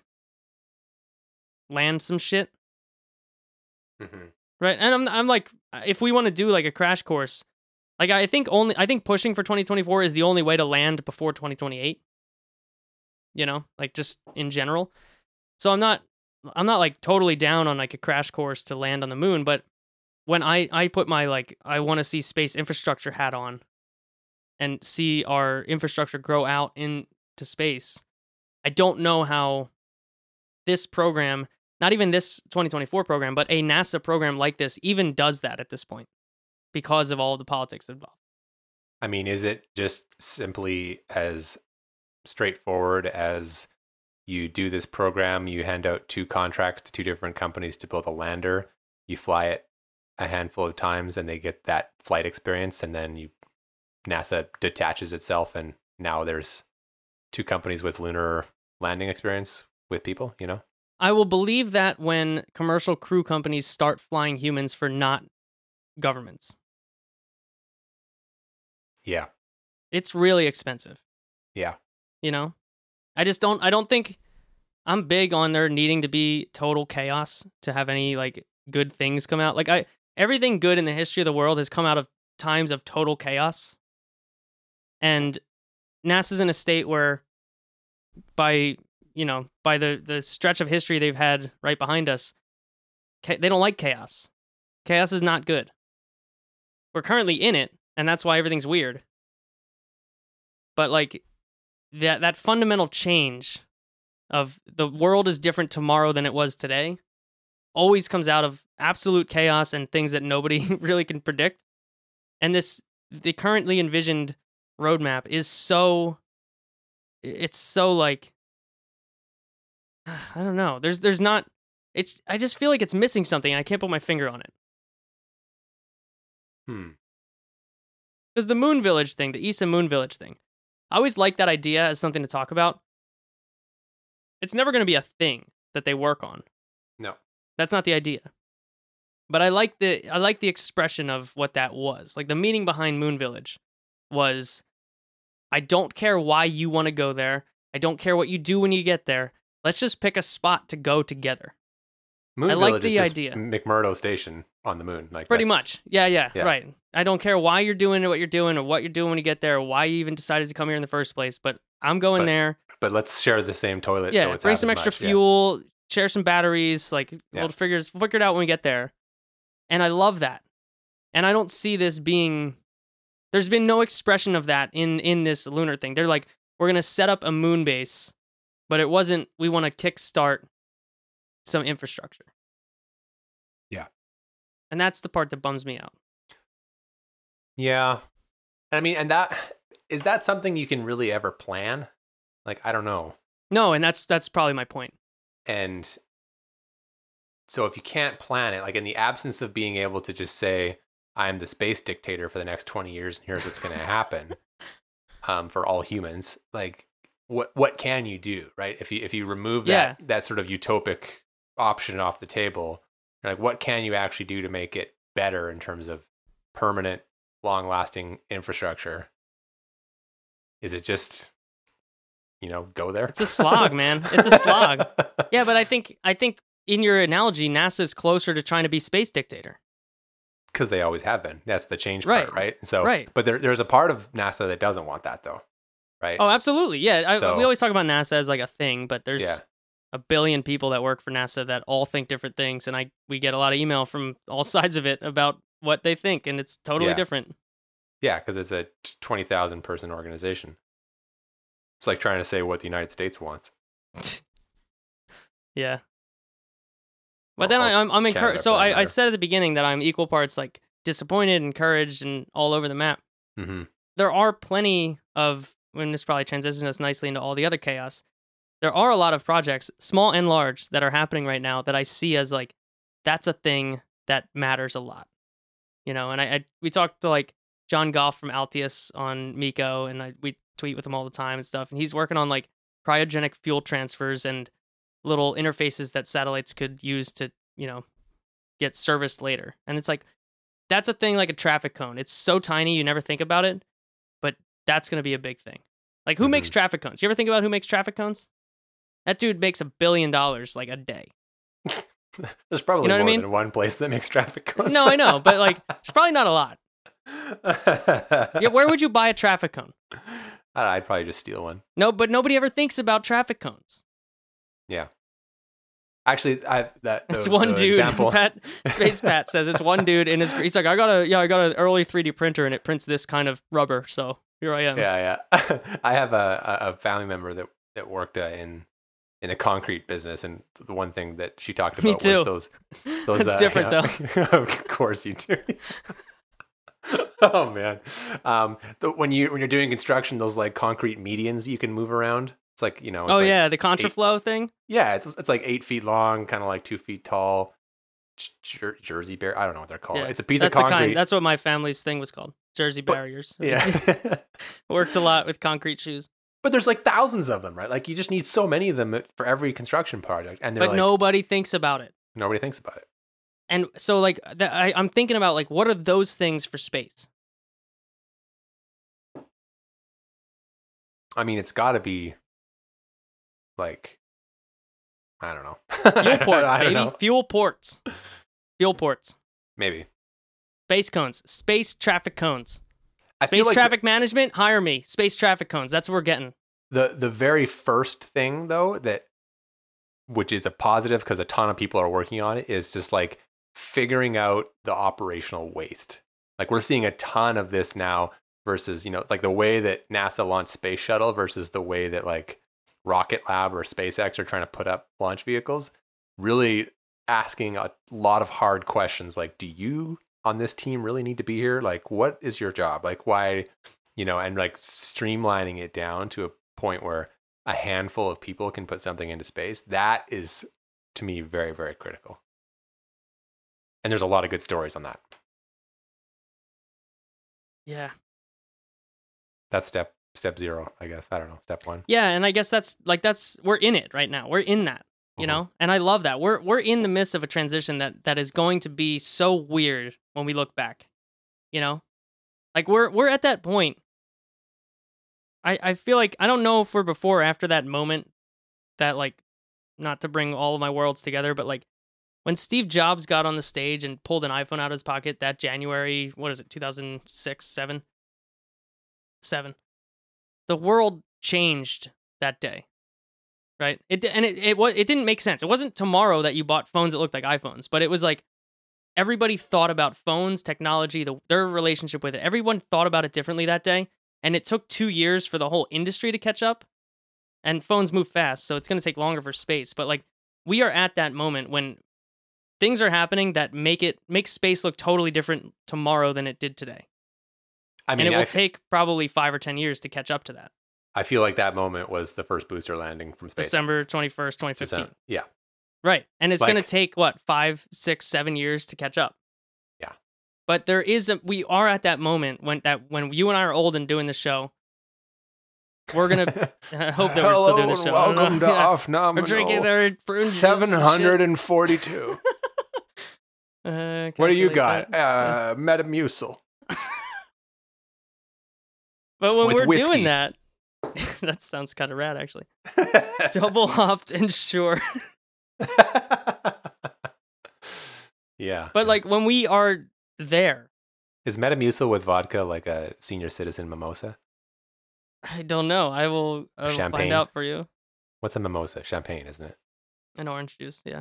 land some shit. Mm-hmm. Right. And I'm I'm like, if we want to do like a crash course, like I think only I think pushing for twenty twenty-four is the only way to land before twenty twenty-eight. You know, like just in general. So I'm not I'm not like totally down on like a crash course to land on the moon, but when I I put my like I want to see space infrastructure hat on and see our infrastructure grow out into space, I don't know how this program, not even this twenty twenty-four program, but a NASA program like this even does that at this point because of all the politics involved. I mean, is it just simply as straightforward as you do this program, you hand out two contracts to two different companies to build a lander, you fly it a handful of times and they get that flight experience, and then you NASA detaches itself and now there's two companies with lunar landing experience with people, you know? I will believe that when commercial crew companies start flying humans for not governments. Yeah. It's really expensive. Yeah. You know? I just don't I don't think I'm big on there needing to be total chaos to have any like good things come out. Like I everything good in the history of the world has come out of times of total chaos. And NASA's in a state where by, you know, by the, the stretch of history they've had right behind us, ca- they don't like chaos. Chaos is not good. We're currently in it, and that's why everything's weird. But like that that fundamental change of the world is different tomorrow than it was today always comes out of absolute chaos and things that nobody really can predict. And this the currently envisioned roadmap is so it's so like I don't know. There's there's not it's I just feel like it's missing something and I can't put my finger on it. Hmm. Because the Moon Village thing, the E S A Moon Village thing, I always like that idea as something to talk about. It's never going to be a thing that they work on. No. That's not the idea. But I like the I like the expression of what that was. Like the meaning behind Moon Village was, I don't care why you want to go there. I don't care what you do when you get there. Let's just pick a spot to go together. Moon I like Village the is just idea. McMurdo Station on the moon. Like Pretty that's- much. Yeah, yeah, Yeah. right. I don't care why you're doing what you're doing or what you're doing when you get there or why you even decided to come here in the first place, but I'm going But there. But let's share the same toilet. Yeah, so it's bring half some as extra much. Yeah. fuel, share some batteries, like Yeah. we'll figure, figure it out when we get there. And I love that. And I don't see this being, there's been no expression of that in, in this lunar thing. They're like, we're going to set up a moon base, but it wasn't, we want to kickstart some infrastructure. Yeah. And that's the part that bums me out. Yeah. I mean, and that is that something you can really ever plan? Like, I don't know. No, and that's that's probably my point. And so if you can't plan it, like in the absence of being able to just say, I'm the space dictator for the next twenty years and here's what's going to happen um, for all humans, like what what can you do, right? If you if you remove that Yeah. that sort of utopic option off the table, like what can you actually do to make it better in terms of permanent, long-lasting infrastructure? Is it just, you know, go there? It's a slog, man. It's a slog. Yeah, but I think I think in your analogy, NASA's closer to trying to be space dictator. Because they always have been. That's the change Right. part, right? So, Right. But there, there's a part of NASA that doesn't want that, though, right? Oh, absolutely. Yeah, I, So- we always talk about NASA as like a thing, but there's Yeah. a billion people that work for NASA that all think different things, and I we get a lot of email from all sides of it about what they think, and it's totally Yeah. different. Yeah, because it's a twenty thousand person organization. It's like trying to say what the United States wants. Yeah. But Or- then or I, I'm, I'm Canada, encouraged. So for that I, I matter. said at the beginning that I'm equal parts like disappointed, encouraged, and all over the map. Mm-hmm. There are plenty of, and this probably transitions us nicely into all the other chaos. There are a lot of projects, small and large, that are happening right now that I see as like, that's a thing that matters a lot. You know, and I, I we talked to like John Goff from Altius on Miko, and I we tweet with him all the time and stuff, and he's working on like cryogenic fuel transfers and little interfaces that satellites could use to, you know, get serviced later. And it's like, that's a thing like a traffic cone. It's so tiny you never think about it, but that's going to be a big thing. Like who makes Mhm. traffic cones? You ever think about who makes traffic cones? That dude makes a billion dollars like a day. There's probably You know what I more mean? than one place that makes traffic cones. No, I know, but like it's probably not a lot. Yeah, where would you buy a traffic cone? I'd probably just steal one. No, but nobody ever thinks about traffic cones. Yeah. Actually, I that It's the- one the dude. Example, Pat Space Pat says it's one dude in his. He's like, I got a yeah, I got an early three D printer and it prints this kind of rubber. So here I am. yeah, yeah. I have a, a a family member that that worked uh, in in the concrete business, and the one thing that she talked Me about too. was those. those It's uh, different yeah. Of course you do. Oh man, um, the, when you when you're doing construction, those like concrete medians you can move around. It's like you know. It's Oh like, yeah, the contraflow thing. yeah. It's, it's like eight feet long, kind of like two feet tall. Jer- Jersey bear. I don't know what they're called. Yeah. It's a piece That's of the concrete. kind. That's what my family's thing was called. Jersey But- barriers. yeah. Worked a lot with concrete shoes, But there's like thousands of them, right? Like you just need so many of them for every construction project, and they're but like nobody thinks about it. nobody thinks about it. And so like that, I, I'm thinking about like what are those things for space? I mean, it's got to be like I don't know. Fuel ports, I don't baby. know. Fuel ports. Fuel ports. Maybe. Space cones. Space traffic cones. I feel Space like traffic management, hire me. Space traffic cones. That's what we're getting. the the very first thing though that, which is a positive because a ton of people are working on it, is just like figuring out the operational waste. Like we're seeing a ton of this now versus, you know, like the way that NASA launched Space Shuttle versus the way that like Rocket Lab or SpaceX are trying to put up launch vehicles. Really asking a lot of hard questions like, do you on this team really need to be here? Like, what is your job? Like, why, you know, and like streamlining it down to a point where a handful of people can put something into space. That is, to me, very, very critical. And there's a lot of good stories on that. Yeah. That's step step zero, I guess. I don't know. Step one. Yeah, and I guess that's like that's we're in it right now. We're in that, you Mhm. know? And I love that. We're we're in the midst of a transition that that is going to be so weird when we look back. You know? Like we're we're at that point. I I feel like I don't know if we're before or after that moment that like not to bring all of my worlds together, but like when Steve Jobs got on the stage and pulled an iPhone out of his pocket that January, what is it, two thousand six, seven? seven. The world changed that day. Right? It and it it, it didn't make sense. It wasn't tomorrow that you bought phones that looked like iPhones, but it was like everybody thought about phones, technology, the, their relationship with it. Everyone thought about it differently that day, and it took two years for the whole industry to catch up. And phones move fast, so it's going to take longer for space. But like we are at that moment when things are happening that make it make space look totally different tomorrow than it did today. I mean, and it will I, f- take probably five or ten years to catch up to that. I feel like that moment was the first booster landing from space. December twenty-first, twenty fifteen. December, yeah. Right. And it's Like- going to take, what, five, six, seven years to catch up. Yeah. But there is, a, we are at that moment when that when you and I are old and doing the show. We're going to, I hope that we're still doing the show. I don't Welcome know. to Yeah. Off Nominal. We're drinking our prune juice seven hundred and forty-two. shit. Uh, What do you calculate got? that. Uh, Metamucil. But when with we're whiskey. doing that, that sounds kind of rad, actually. Double hopped and sure. Yeah. But like when we are there, Is Metamucil with vodka like a senior citizen mimosa? I don't know. I will, I will find Champagne? out for you. What's a mimosa? Champagne, isn't it? An orange juice, yeah.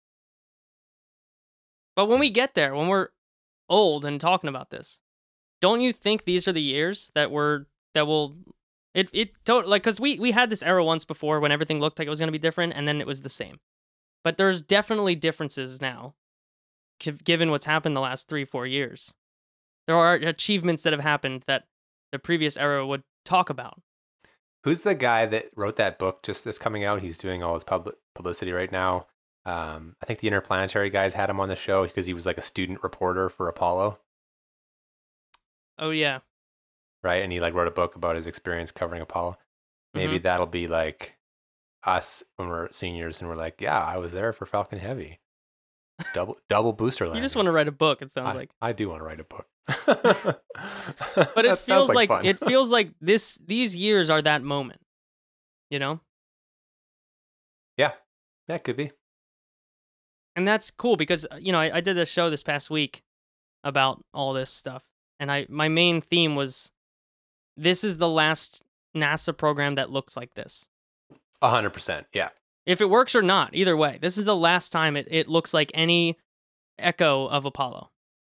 But when we get there, when we're old and talking about this, don't you think these are the years that we're that will it it to, like because we we had this era once before when everything looked like it was going to be different and then it was the same. But there's definitely differences now, gi- given what's happened the last three four years. There are achievements that have happened that the previous era would talk about. Who's the guy that wrote that book just that's coming out? He's doing all his public publicity right now. Um, I think the Interplanetary guys had him on the show because he was like a student reporter for Apollo, Oh yeah, right? And he like wrote a book about his experience covering Apollo. Maybe that'll be like us when we're seniors and we're like, yeah, I was there for Falcon Heavy. Double double booster landing. you just want to write a book. It sounds I, like. I do want to write a book. But it feels like, fun. it feels like this these years are that moment. You know? Yeah, that could be. And that's cool because you know, I, I did a show this past week about all this stuff. And I my main theme was this is the last NASA program that looks like this. A hundred percent. Yeah. If it works or not, either way, this is the last time it, it looks like any echo of Apollo.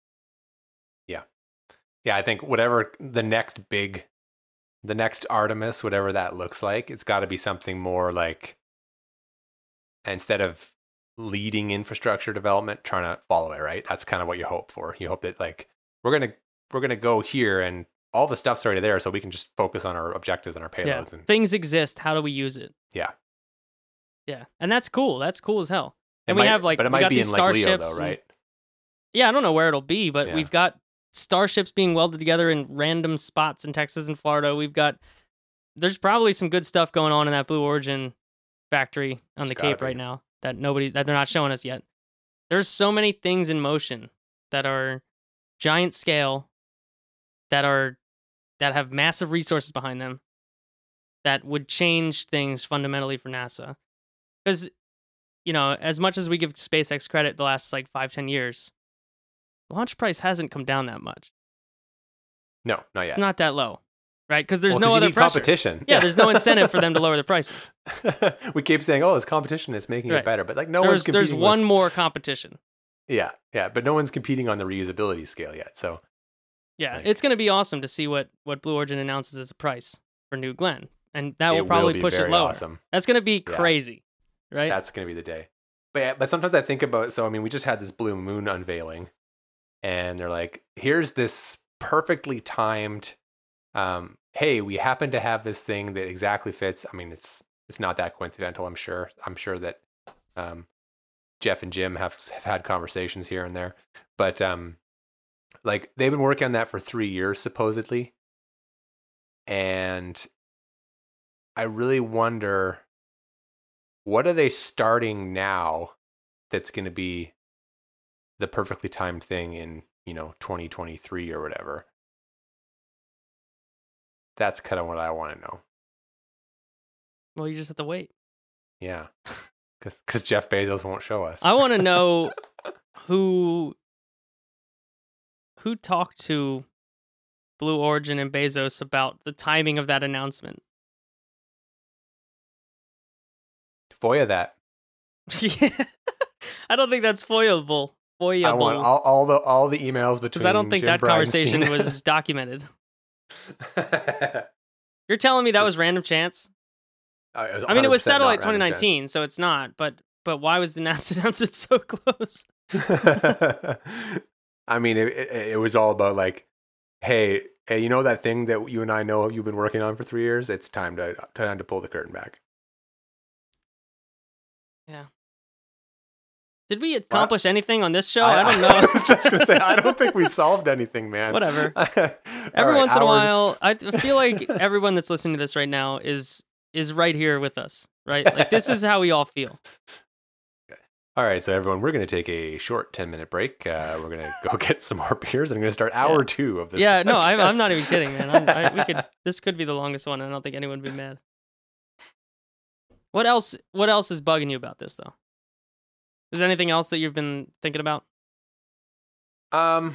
Yeah, I think whatever the next big, the next Artemis, whatever that looks like, it's got to be something more like, instead of leading infrastructure development, trying to follow it, right? That's kind of what you hope for. You hope that like, we're going to, we're going to go here and all the stuff's already there so we can just focus on our objectives and our payloads. Yeah. And Things exist. How do we use it? yeah. Yeah. And that's cool. That's cool as hell. It And we might- have like, but it we might got be these in like Leo starships. though, and- right? yeah, I don't know where it'll be, but Yeah. we've got starships being welded together in random spots in Texas and Florida. We've got, there's probably some good stuff going on in that Blue Origin factory on It's the gotta Cape be. right now that nobody, that they're not showing us yet. There's so many things in motion that are giant scale, that are, that have massive resources behind them, that would change things fundamentally for NASA. Because you know, as much as we give SpaceX credit the last like five, ten years, launch price hasn't come down that much. No, not yet. It's not that low, right? Because there's Well, no 'cause you other need pressure. competition. Yeah, there's no incentive for them to lower the prices. We keep saying, "Oh, this competition is making Right. it better," but like no there's one's competing. there's one with- more competition. Yeah, yeah, but no one's competing on the reusability scale yet. So Yeah, Like- it's going to be awesome to see what what Blue Origin announces as a price for New Glenn, and that it will probably be push very it lower. awesome. That's going to be Yeah. crazy, right? That's going to be the day. But yeah, but sometimes I think about, so I mean, we just had this Blue Moon unveiling, and they're like, here's this perfectly timed, um, hey, we happen to have this thing that exactly fits. I mean, it's it's not that coincidental, I'm sure. I'm sure that um, Jeff and Jim have, have had conversations here and there. But um, like they've been working on that for three years, supposedly. And I really wonder, what are they starting now that's going to be the perfectly timed thing in, you know, twenty twenty-three or whatever? That's kind of what I want to know. Well, you just have to wait. Yeah. Because Jeff Bezos won't show us. I want to know who who talked to Blue Origin and Bezos about the timing of that announcement. FOIA that. Yeah. I don't think that's foilable. Foilable. I want all, all the all the emails between. Because I don't think Jim that conversation Bridenstine- was documented. You're telling me that was random chance? Uh, it was I mean, it was one hundred percent not satellite twenty random chance. nineteen, so it's not. But but why was the NASA announcement so close? I mean, it, it, it was all about like, hey, hey, you know that thing that you and I know you've been working on for three years? It's time to time to pull the curtain back. Yeah. Did we accomplish anything on this show? I, I, don't know. I was just gonna say, I don't think we solved anything, man. Whatever. All Every right, once in a Howard- while, I feel like everyone that's listening to this right now is is right here with us, right? Like this is how we all feel. All right, so everyone, we're going to take a short ten minute break. Uh, we're going to go get some more beers, and I'm going to start hour Yeah. two of this. Yeah, no, I'm, I'm podcast. not even kidding, man. I'm, I, we could. This could be the longest one. I don't think anyone would be mad. What else? What else is bugging you about this, though? Is there anything else that you've been thinking about? Um.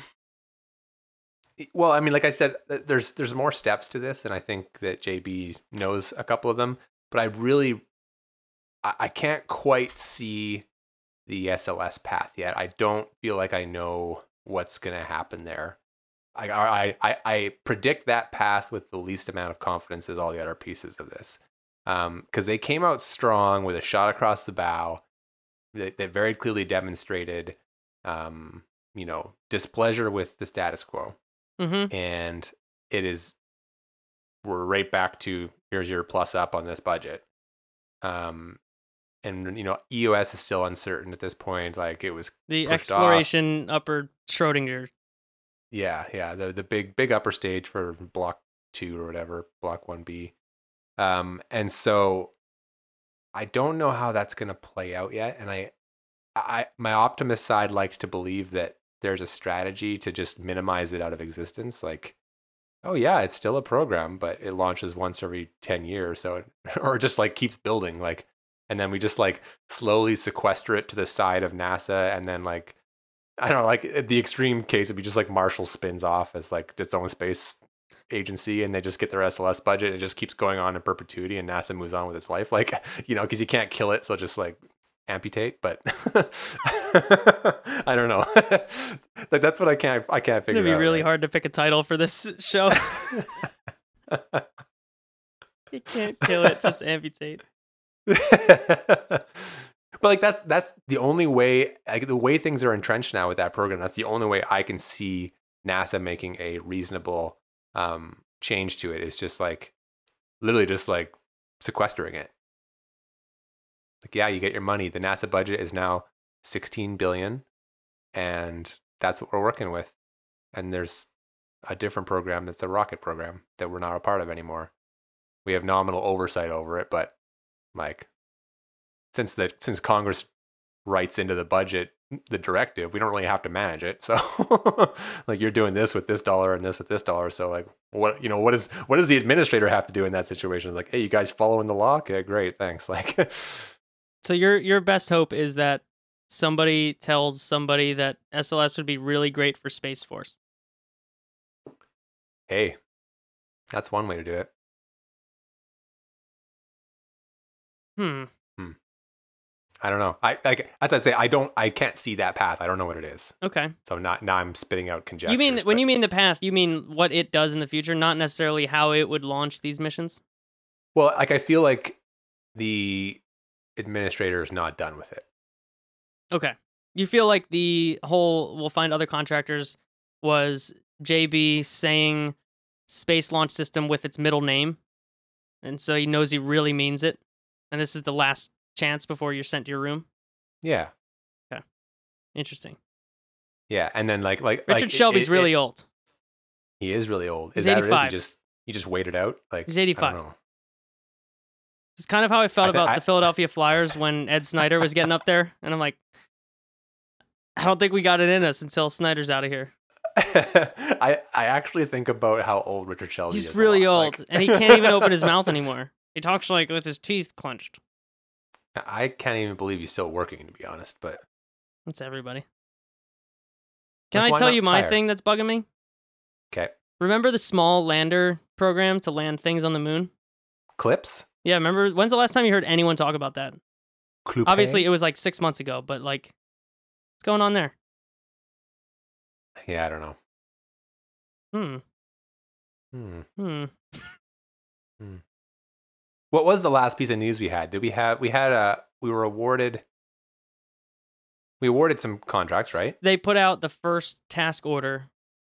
Well, I mean, like I said, th- there's there's more steps to this, and I think that J B knows a couple of them. But I really, I, I can't quite see the S L S path yet. I don't feel like I know what's going to happen there. I, I I I predict that path with the least amount of confidence as all the other pieces of this, um, because they came out strong with a shot across the bow. They, they very clearly demonstrated, um, you know, displeasure with the status quo. Mm-hmm. And it is, we're right back to, here's your plus up on this budget. Um, and, you know, E O S is still uncertain at this point. Like it was, The pushed off. exploration upper Schrodinger. yeah, yeah, the, the big, big upper stage for block two or whatever, block one B. Um, and so I don't know how that's going to play out yet. And I, I, my optimist side likes to believe that there's a strategy to just minimize it out of existence. Like, oh yeah, it's still a program, but it launches once every ten years. So, it, or just like keeps building, like, and then we just like slowly sequester it to the side of NASA. And then like, I don't know, like the extreme case would be just like Marshall spins off as like its own space agency, and they just get their S L S budget. And it just keeps going on in perpetuity, and NASA moves on with its life. Like, you know, because you can't kill it, so just like amputate. But I don't know. Like that's what I can't. I can't It's figure. gonna be out, really right? hard to pick a title for this show. You can't kill it, just amputate. But like that's that's the only way. Like the way things are entrenched now with that program, that's the only way I can see NASA making a reasonable um, change to it. Is just like literally just like sequestering it. Like, yeah, you get your money. The NASA budget is now sixteen billion, and that's what we're working with. And there's a different program that's a rocket program that we're not a part of anymore. We have nominal oversight over it, but like since the since Congress writes into the budget the directive, we don't really have to manage it. So like you're doing this with this dollar and this with this dollar. So like what you know what is what does the administrator have to do in that situation? Like, hey, you guys following the law? Okay, great, thanks. Like So your your best hope is that somebody tells somebody that S L S would be really great for Space Force. Hey, that's one way to do it. Hmm. I don't know. I like as I say, I don't. I can't see that path. I don't know what it is. Okay. So not now. I'm spitting out conjectures. You mean when but- you mean the path, you mean what it does in the future, not necessarily how it would launch these missions? Well, like I feel like the administrator is not done with it. Okay. You feel like the whole we'll find other contractors was J B saying Space Launch System with its middle name. And so he knows he really means it. And this is the last chance before you're sent to your room. Yeah. Interesting. Yeah, and then like like Richard like, Shelby's it- really it- old. He is really old. He's Is that what it is? eighty-five. He just he just waited out. Like He's I don't eighty-five. know. It's kind of how I felt I thi- about I- the Philadelphia Flyers when Ed Snyder was getting up there. And I'm like, I don't think we got it in us until Snyder's out of here. I I actually think about how old Richard Shelby is. He's a really lot. old, Like, and he can't even open his mouth anymore. He talks like with his teeth clenched. I can't even believe he's still working, to be honest. But That's everybody. Can Like, I why tell not you my retire? thing that's bugging me? okay, Remember the small lander program to land things on the moon? clips. Yeah, remember? When's the last time you heard anyone talk about that? Clupe? Obviously, it was like six months ago, but like, what's going on there? Yeah, I don't know. Hmm. Hmm. Hmm. What was the last piece of news we had? Did we have we had a we were awarded we awarded some contracts, right? They put out the first task order.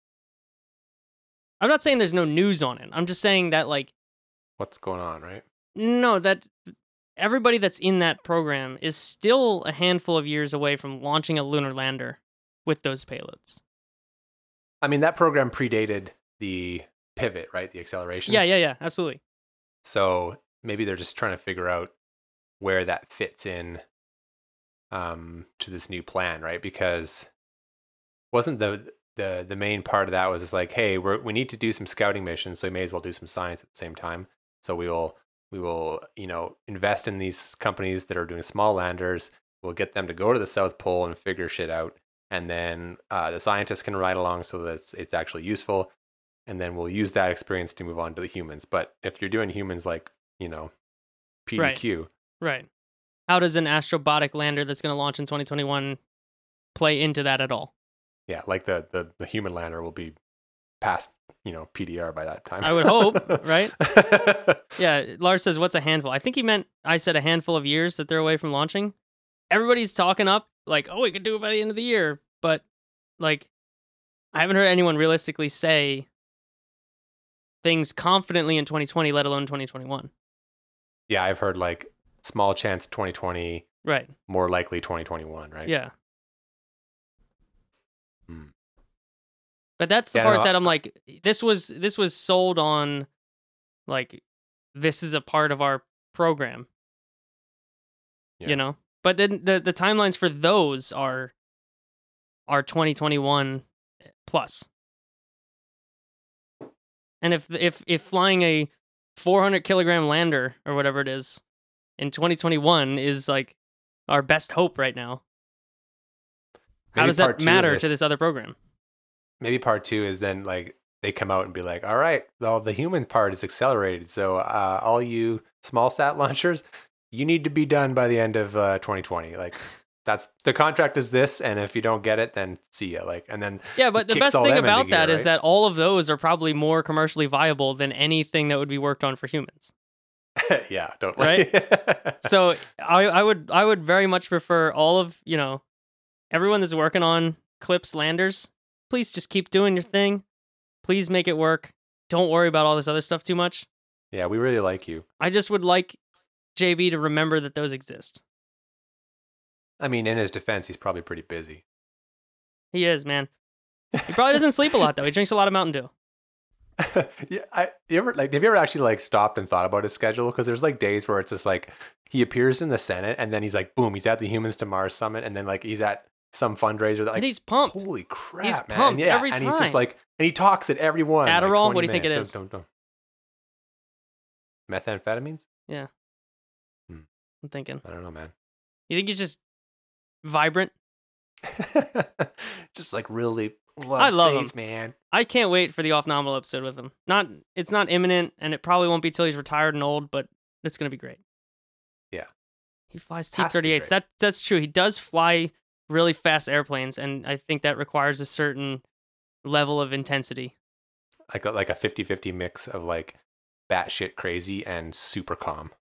I'm not saying there's no news on it. I'm just saying that, like, What's going on, right? no, that everybody that's in that program is still a handful of years away from launching a lunar lander with those payloads. I mean, that program predated the pivot, right? The acceleration. Yeah, yeah, yeah, absolutely. So maybe they're just trying to figure out where that fits in um, to this new plan, right? Because wasn't the the the main part of that was just like, hey, we we need to do some scouting missions, so we may as well do some science at the same time. So we will we will you know invest in these companies that are doing small landers. We'll get them to go to the South Pole and figure shit out, and then uh, the scientists can ride along so that it's, it's actually useful. And then we'll use that experience to move on to the humans. But if you're doing humans like, you know, P D Q, Right. How does an astrobotic lander that's going to launch in twenty twenty-one play into that at all? yeah, like the, the, the human lander will be past, you know, P D R by that time. I would hope, right? Yeah, Lars says, what's a handful? I think he meant, I said a handful of years that they're away from launching. Everybody's talking up, like, oh, we could do it by the end of the year. But, like, I haven't heard anyone realistically say things confidently in twenty twenty, let alone twenty twenty-one. Yeah, I've heard like small chance twenty twenty, Right. more likely twenty twenty-one, right? Yeah. Hmm. But that's the Yeah, part no, that I'm like, this was this was sold on, like, this is a part of our program. Yeah. You know? But then the, the timelines for those are are twenty twenty-one plus. And if if if flying a four hundred kilogram lander or whatever it is in twenty twenty-one is like our best hope right now, how Maybe does part that two of matter this- to this other program? Maybe part two is then like they come out and be like, all right, well, the human part is accelerated. So uh, all you small sat launchers, you need to be done by the end of uh, twenty twenty. Like that's the contract is this. And if you don't get it, then see ya. Like, and then Yeah, but the kicks best all thing them into about that gear, is right? that all of those are probably more commercially viable than anything that would be worked on for humans. yeah, don't Right? So I, I would I would very much prefer all of, you know, everyone that's working on Clips landers, please just keep doing your thing. Please make it work. Don't worry about all this other stuff too much. Yeah, we really like you. I just would like J B to remember that those exist. I mean, in his defense, he's probably pretty busy. He is, man. He probably doesn't sleep a lot though. He drinks a lot of Mountain Dew. yeah, I you ever like have you ever actually like stopped and thought about his schedule? Because there's like days where it's just like he appears in the Senate and then he's like, boom, he's at the Humans to Mars summit, and then like he's at some fundraiser that like And he's pumped. holy crap, He's man. pumped yeah, every and he's just time. like and he talks at everyone. like, Adderall? twenty What do you think it minutes. is? Don't, don't, don't. Methamphetamines? Yeah. Hmm. I'm thinking. I don't know, man. You think he's just vibrant? Just like really love I love space, him. man. I can't wait for the off nominal episode with him. Not, it's not imminent, and it probably won't be till he's retired and old, but it's gonna be great. Yeah, he flies Has to be T thirty-eights. great. That that's true. He does fly really fast airplanes, and I think that requires a certain level of intensity. Like a, like a fifty-fifty mix of like batshit crazy and super calm.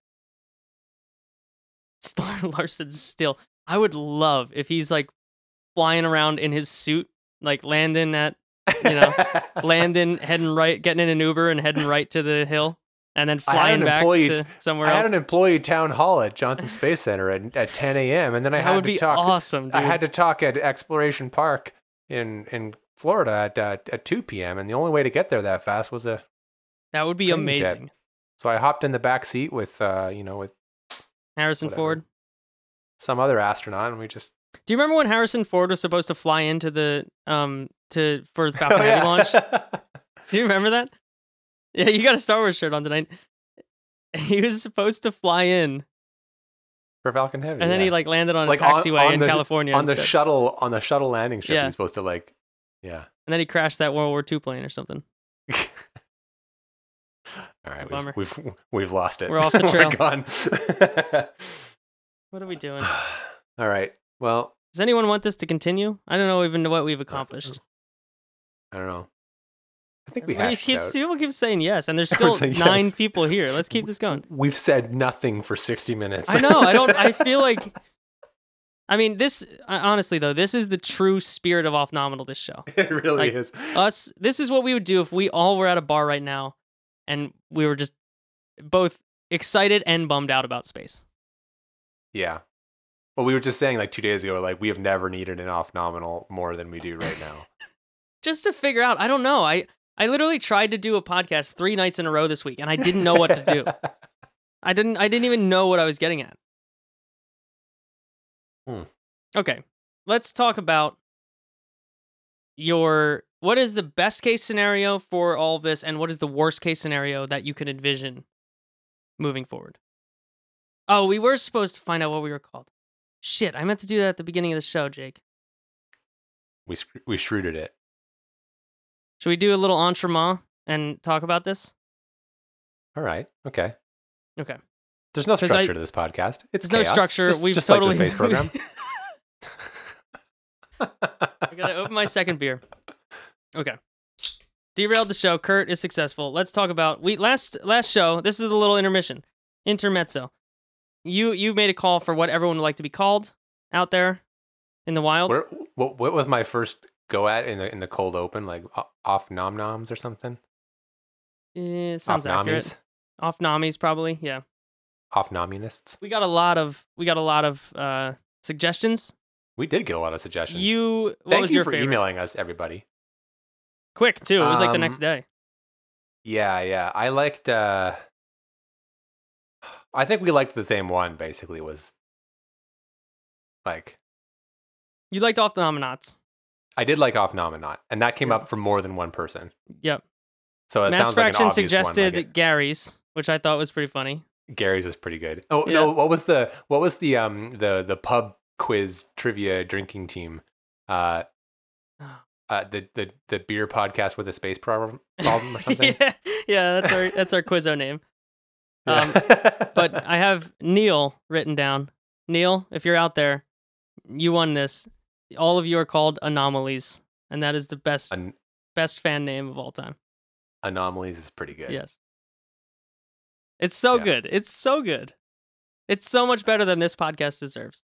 Star Larson still. I would love if he's like flying around in his suit, like landing at, you know, landing, heading right, getting in an Uber and heading right to the hill, and then I had flying an back employee- to somewhere I else. had an employee town hall at Johnson Space Center at, at ten a.m. and then I that had would to be talk. awesome, dude. I had to talk at Exploration Park in in Florida at uh, at two p.m. and the only way to get there that fast was a. that would be plane jet. amazing. So I hopped in the back seat with uh you know with Harrison Whatever. Ford. some other astronaut and we just. Do you remember when Harrison Ford was supposed to fly into the um to for the Falcon Oh, Heavy yeah. launch? Do you remember that? Yeah, you got a Star Wars shirt on tonight. He was supposed to fly in, For Falcon Heavy, and then yeah. he like landed on Like, a on- taxiway on in the- California on the instead. shuttle on the shuttle landing strip. Yeah. He was supposed to like, yeah. and then he crashed that World War Two plane or something. All right, Bummer. we've, we've we've lost it. We're off the trail. We're gone. What are we doing? All right. Well, Does anyone want this to continue? I don't know even what we've accomplished. I don't know. I think we Everybody hashed keeps, out. people keep saying yes, and there's still Everyone's saying nine yes. people here. Let's keep this going. We've said nothing for sixty minutes. I know. I don't. I feel like. I mean, this. Honestly, though, this is the true spirit of Off Nominal. This show, It really Like, is. us. This is what we would do if we all were at a bar right now, and we were just both excited and bummed out about space. Yeah. Well, we were just saying like two days ago, like we have never needed an off nominal more than we do right now. Just to figure out. I don't know. I I literally tried to do a podcast three nights in a row this week, and I didn't know what to do. I didn't. I didn't even know what I was getting at. Hmm. Okay, let's talk about your. What is the best case scenario for all of this, and what is the worst case scenario that you could envision moving forward? Oh, we were supposed to find out what we were called. Shit, I meant to do that at the beginning of the show, Jake. we sc- we shrewded it. Should we do a little entremont and talk about this? All right. Okay. Okay. There's no 'Cause I- structure to this podcast. It's There's no chaos, structure. Just, We've just totally like the space program. I gotta open my second beer. Okay. Derailed the show. Kurt is successful. Let's talk about we last last show. This is a little intermission, intermezzo. You you made a call for what everyone would like to be called out there in the wild. Where, what what was my first go at in the in the cold open? Like o- off nom noms or something? Eh, it sounds off accurate. nommies? Off Namis, probably. Yeah. Off nomunists? We got a lot of we got a lot of uh, suggestions. We did get a lot of suggestions. You what Thank was you your for favorite? emailing us, everybody. Quick too. It was like the Um, next day. Yeah, yeah. I liked uh I think we liked the same one basically was like You liked Off the Nominats. I did like off nom and not, and that came Yeah. up from more than one person. Yep. So it Mass sounds like an Fraction obvious suggested one. Like Gary's, which I thought was pretty funny. it- Gary's was pretty good. Oh Yeah. no, what was the what was the um the the pub quiz trivia drinking team? Uh uh the the, the beer podcast with a space problem problem or something? yeah, yeah, that's our that's our Quizzo name. Um, Yeah. But I have Neil written down. Neil, if you're out there, you won this. All of you are called Anomalies, and that is the best An- best fan name of all time. Anomalies is pretty good. Yes. It's so Yeah. good. It's so good. It's so much better than this podcast deserves.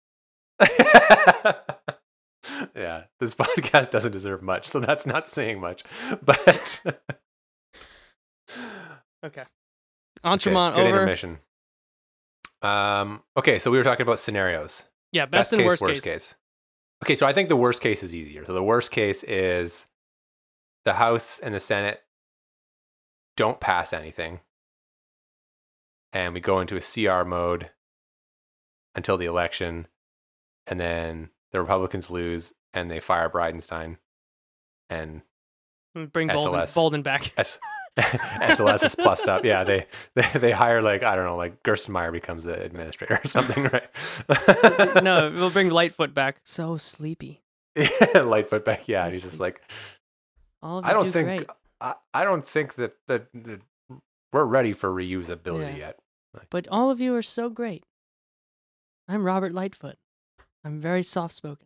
Yeah, this podcast doesn't deserve much, so that's not saying much. But Okay. okay, Entremont good over. intermission. Um, okay, so we were talking about scenarios. Yeah, best, and case, worst, case. Okay, so I think the worst case is easier. So the worst case is the House and the Senate don't pass anything, and we go into a C R mode until the election, and then the Republicans lose and they fire Bridenstine, and Mm, Bring Bolden, S L S. Bolden back. S- S L S is plussed up. Yeah, they, they they hire like I don't know, like Gerstenmaier becomes the administrator or something, right? No, we'll bring Lightfoot back. So sleepy. Lightfoot back. Yeah, and he's just like, All of you I don't do think great. I, I don't think that, that that we're ready for reusability Yeah. yet. Like, But all of you are so great. I'm Robert Lightfoot. I'm very soft spoken.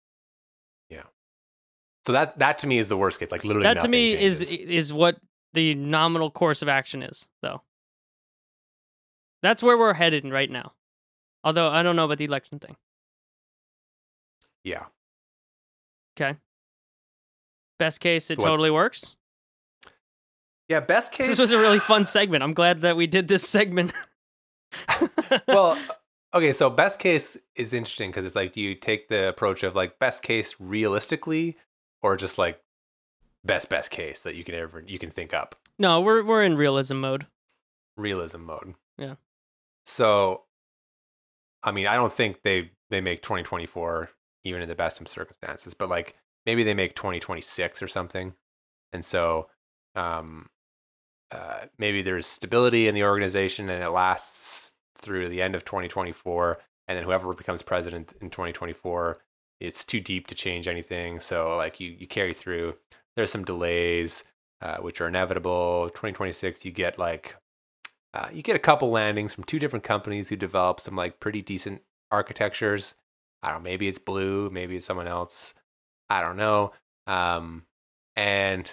so that that to me is the worst case. Like literally, That to nothing me is changes. is what the nominal course of action is, though. That's where we're headed right now. Although I don't know about the election thing. yeah. Okay. Best case, it So what- totally works. Yeah, best case. This was a really fun segment. I'm glad that we did this segment. well, okay, so best case is interesting because it's like, do you take the approach of like best case realistically, or just like best best case that you can ever you can think up, No, we're we're in realism mode. realism mode? Yeah. So, I mean, I don't think they they make twenty twenty-four even in the best of circumstances, but like maybe they make twenty twenty-six or something, and so um, uh, maybe there's stability in the organization and it lasts through the end of twenty twenty-four, and then whoever becomes president in twenty twenty-four, it's too deep to change anything, so like you you carry through. There's some delays uh, which are inevitable. twenty twenty-six, you get like uh, you get a couple landings from two different companies who develop some like pretty decent architectures. I don't know, maybe it's Blue, maybe it's someone else, I don't know. Um, and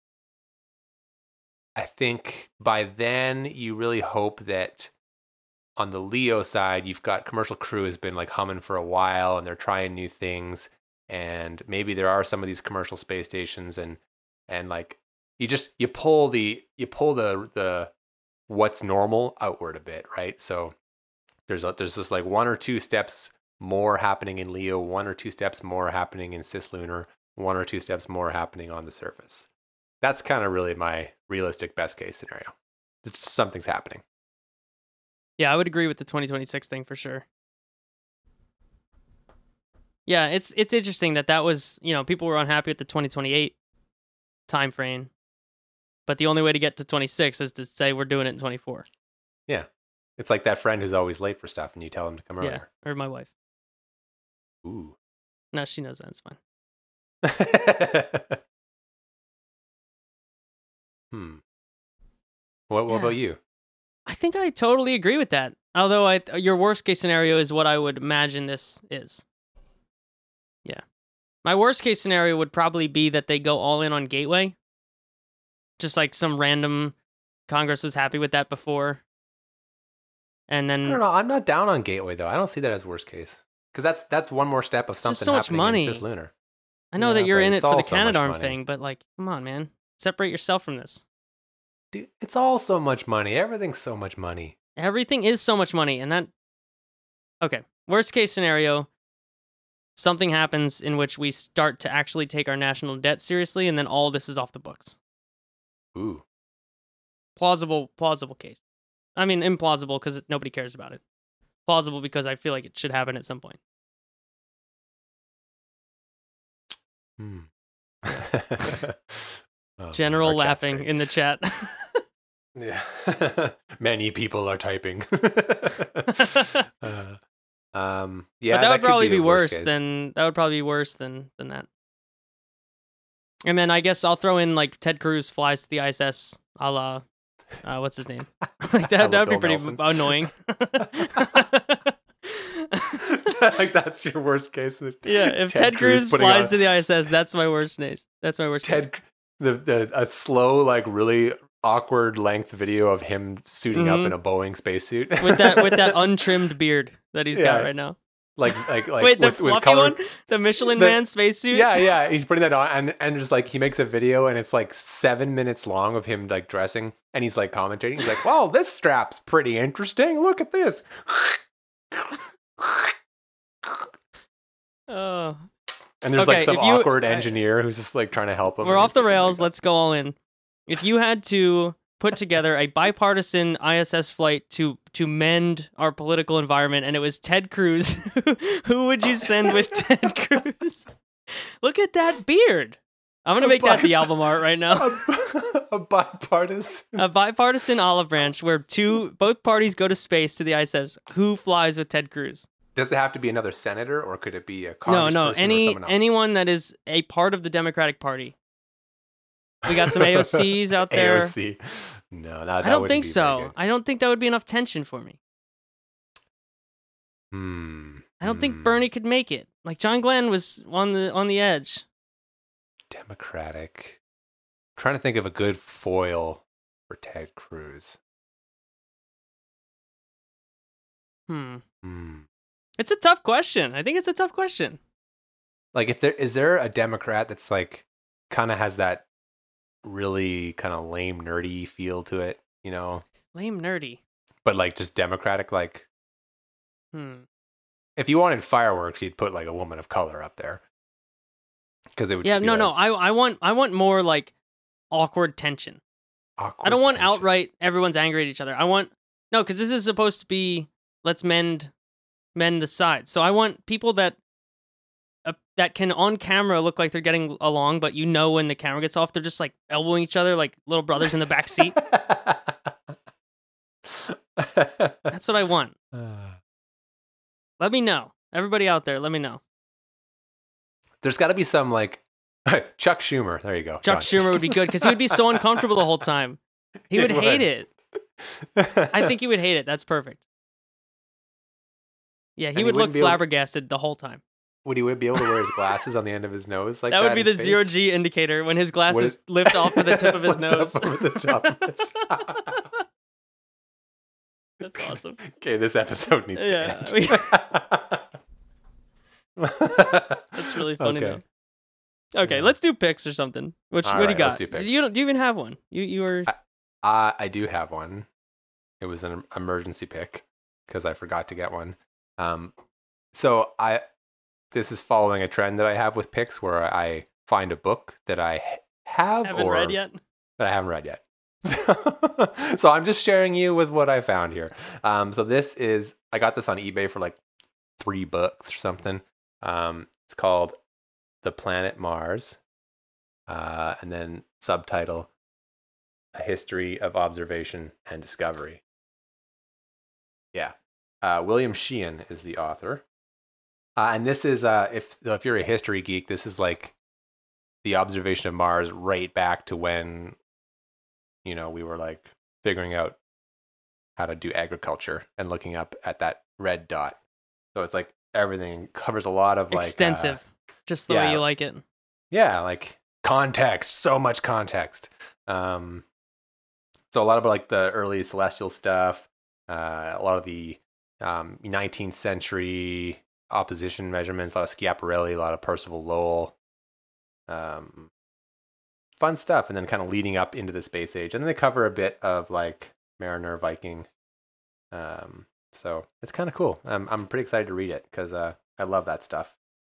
I think by then you really hope that on the Leo side, you've got Commercial Crew has been like humming for a while and they're trying new things. And maybe there are some of these commercial space stations and, and like you just, you pull the, you pull the, the, what's normal outward a bit, right? So there's a, there's just like one or two steps more happening in Leo, one or two steps more happening in cislunar, one or two steps more happening on the surface. That's kind of really my realistic best case scenario. It's just something's happening. Yeah, I would agree with the twenty twenty-six thing for sure. Yeah, it's it's interesting that that was, you know, people were unhappy with the twenty twenty-eight time frame, but the only way to get to twenty-six is to say we're doing it in twenty-four. Yeah. It's like that friend who's always late for stuff and you tell them to come Yeah, earlier. or my wife. Ooh. No, she knows that. It's fine. hmm. What, what Yeah. about you? I think I totally agree with that. Although I, your worst case scenario is what I would imagine this is. Yeah. My worst case scenario would probably be that they go all in on Gateway. Just like some random Congress was happy with that before. And then I don't know. I'm not down on Gateway though. I don't see that as worst case. Because that's that's one more step of It's something just so much happening money. in cislunar. I know Yeah, that you're but in it it's for the all so much Canadarm money. thing, but like, come on, man. Separate yourself from this. Dude, it's all so much money. Everything's so much money. Everything is so much money, and that... Okay, worst case scenario, something happens in which we start to actually take our national debt seriously, and then all this is off the books. Ooh. Plausible, plausible case. I mean, implausible because nobody cares about it. Plausible because I feel like it should happen at some point. Hmm. Oh, General our chat's laughing great. in the chat. Yeah. Many people are typing. uh, um, yeah, but that would could probably the be worst worse case. than that would probably be worse than than that. And then I guess I'll throw in like Ted Cruz flies to the I S S, a la uh, what's his name? Like I that that love would be Bill pretty Nelson. annoying. Like that's your worst case. Yeah, if Ted, Cruz putting flies on- to the I S S, that's my worst case. That's my worst case. Ted, the, the a slow, like really awkward length video of him suiting up Mhm. in a Boeing spacesuit with that with that untrimmed beard that he's got Yeah. right now. like like like Wait, the with, with fluffy color. one, the Michelin The- Man spacesuit. Yeah, yeah, he's putting that on, and and just like he makes a video, and it's like seven minutes long of him like dressing, and he's like commentating. He's like, "Wow, this strap's pretty interesting. Look at this." Oh, And there's Okay, like some if you- awkward I- engineer who's just like trying to help him. we're and off he's the like, rails. Let's go all in. If you had to put together a bipartisan I S S flight to to mend our political environment, and it was Ted Cruz, who would you send with Ted Cruz? Look at that beard. I'm gonna A make that bi- the album art right now. a, a bipartisan. A bipartisan olive branch where two both parties go to space to the I S S. Who flies with Ted Cruz? Does it have to be another senator, or could it be a No, congressperson no, or any someone else? anyone that is a part of the Democratic Party. We got some A O Cs out there. A O C. No, that, that I don't wouldn't think be very so. good. I don't think that would be enough tension for me. Hmm. I don't think hmm. Bernie could make it. Like John Glenn was on the on the edge. Democratic. I'm trying to think of a good foil for Ted Cruz. Hmm. Hmm. It's a tough question. I think it's a tough question. Like, if there is there a Democrat that's like kind of has that really kind of lame nerdy feel to it, you know, Lame nerdy. but like just Democratic. Like, Hmm. if you wanted fireworks, you'd put like a woman of color up there because it would. Yeah, just be no, like no. I I want I want more like awkward tension. awkward I don't want tension. outright everyone's angry at each other. I want no, because this is supposed to be let's mend mend the sides. So I want people that uh, that can on camera look like they're getting along, but you know when the camera gets off, they're just like elbowing each other like little brothers in the back seat. That's what I want. Let me know, everybody out there. Let me know. There's got to be some like Chuck Schumer. There you go. Chuck Done. Schumer would be good because he would be so uncomfortable the whole time. He He would hate would. it. I think he would hate it. That's perfect. Yeah, he And he would look wouldn't be able- flabbergasted the whole time. Would he be able to wear his glasses on the end of his nose like that that? would be in the space? zero G indicator when his glasses is- lift off of the tip of his Lift up nose. over the top of his- That's awesome. Okay, this episode needs Yeah, to we- end. That's really funny Okay. though. Okay, Yeah. let's do picks or something. Which All what do you right, got? let's do picks. You don't do you even have one? You you were Uh, I do have one. It was an emergency pick because I forgot to get one. Um, so I, this is following a trend that I have with picks where I find a book that I h- have haven't or read yet. that I haven't read yet. So I'm just sharing you with what I found here. Um, so this is, I got this on eBay for like three bucks or something. Um, it's called The Planet Mars. Uh, and then subtitle, A History of Observation and Discovery. Yeah. Uh, William Sheehan is the author. Uh, and this is, uh, if if you're a history geek, this is like the observation of Mars right back to when, you know, we were like figuring out how to do agriculture and looking up at that red dot. So it's like everything covers a lot of like Extensive. Uh, Just the yeah. way you like it. yeah, like context, so much context. Um, so a lot of like the early celestial stuff, uh, a lot of the um, nineteenth century opposition measurements, a lot of Schiaparelli, a lot of Percival Lowell. Um, fun stuff, and then kind of leading up into the space age, and then they cover a bit of like Mariner, Viking. Um, so it's kind of cool. I'm I'm pretty excited to read it because uh, I love that stuff.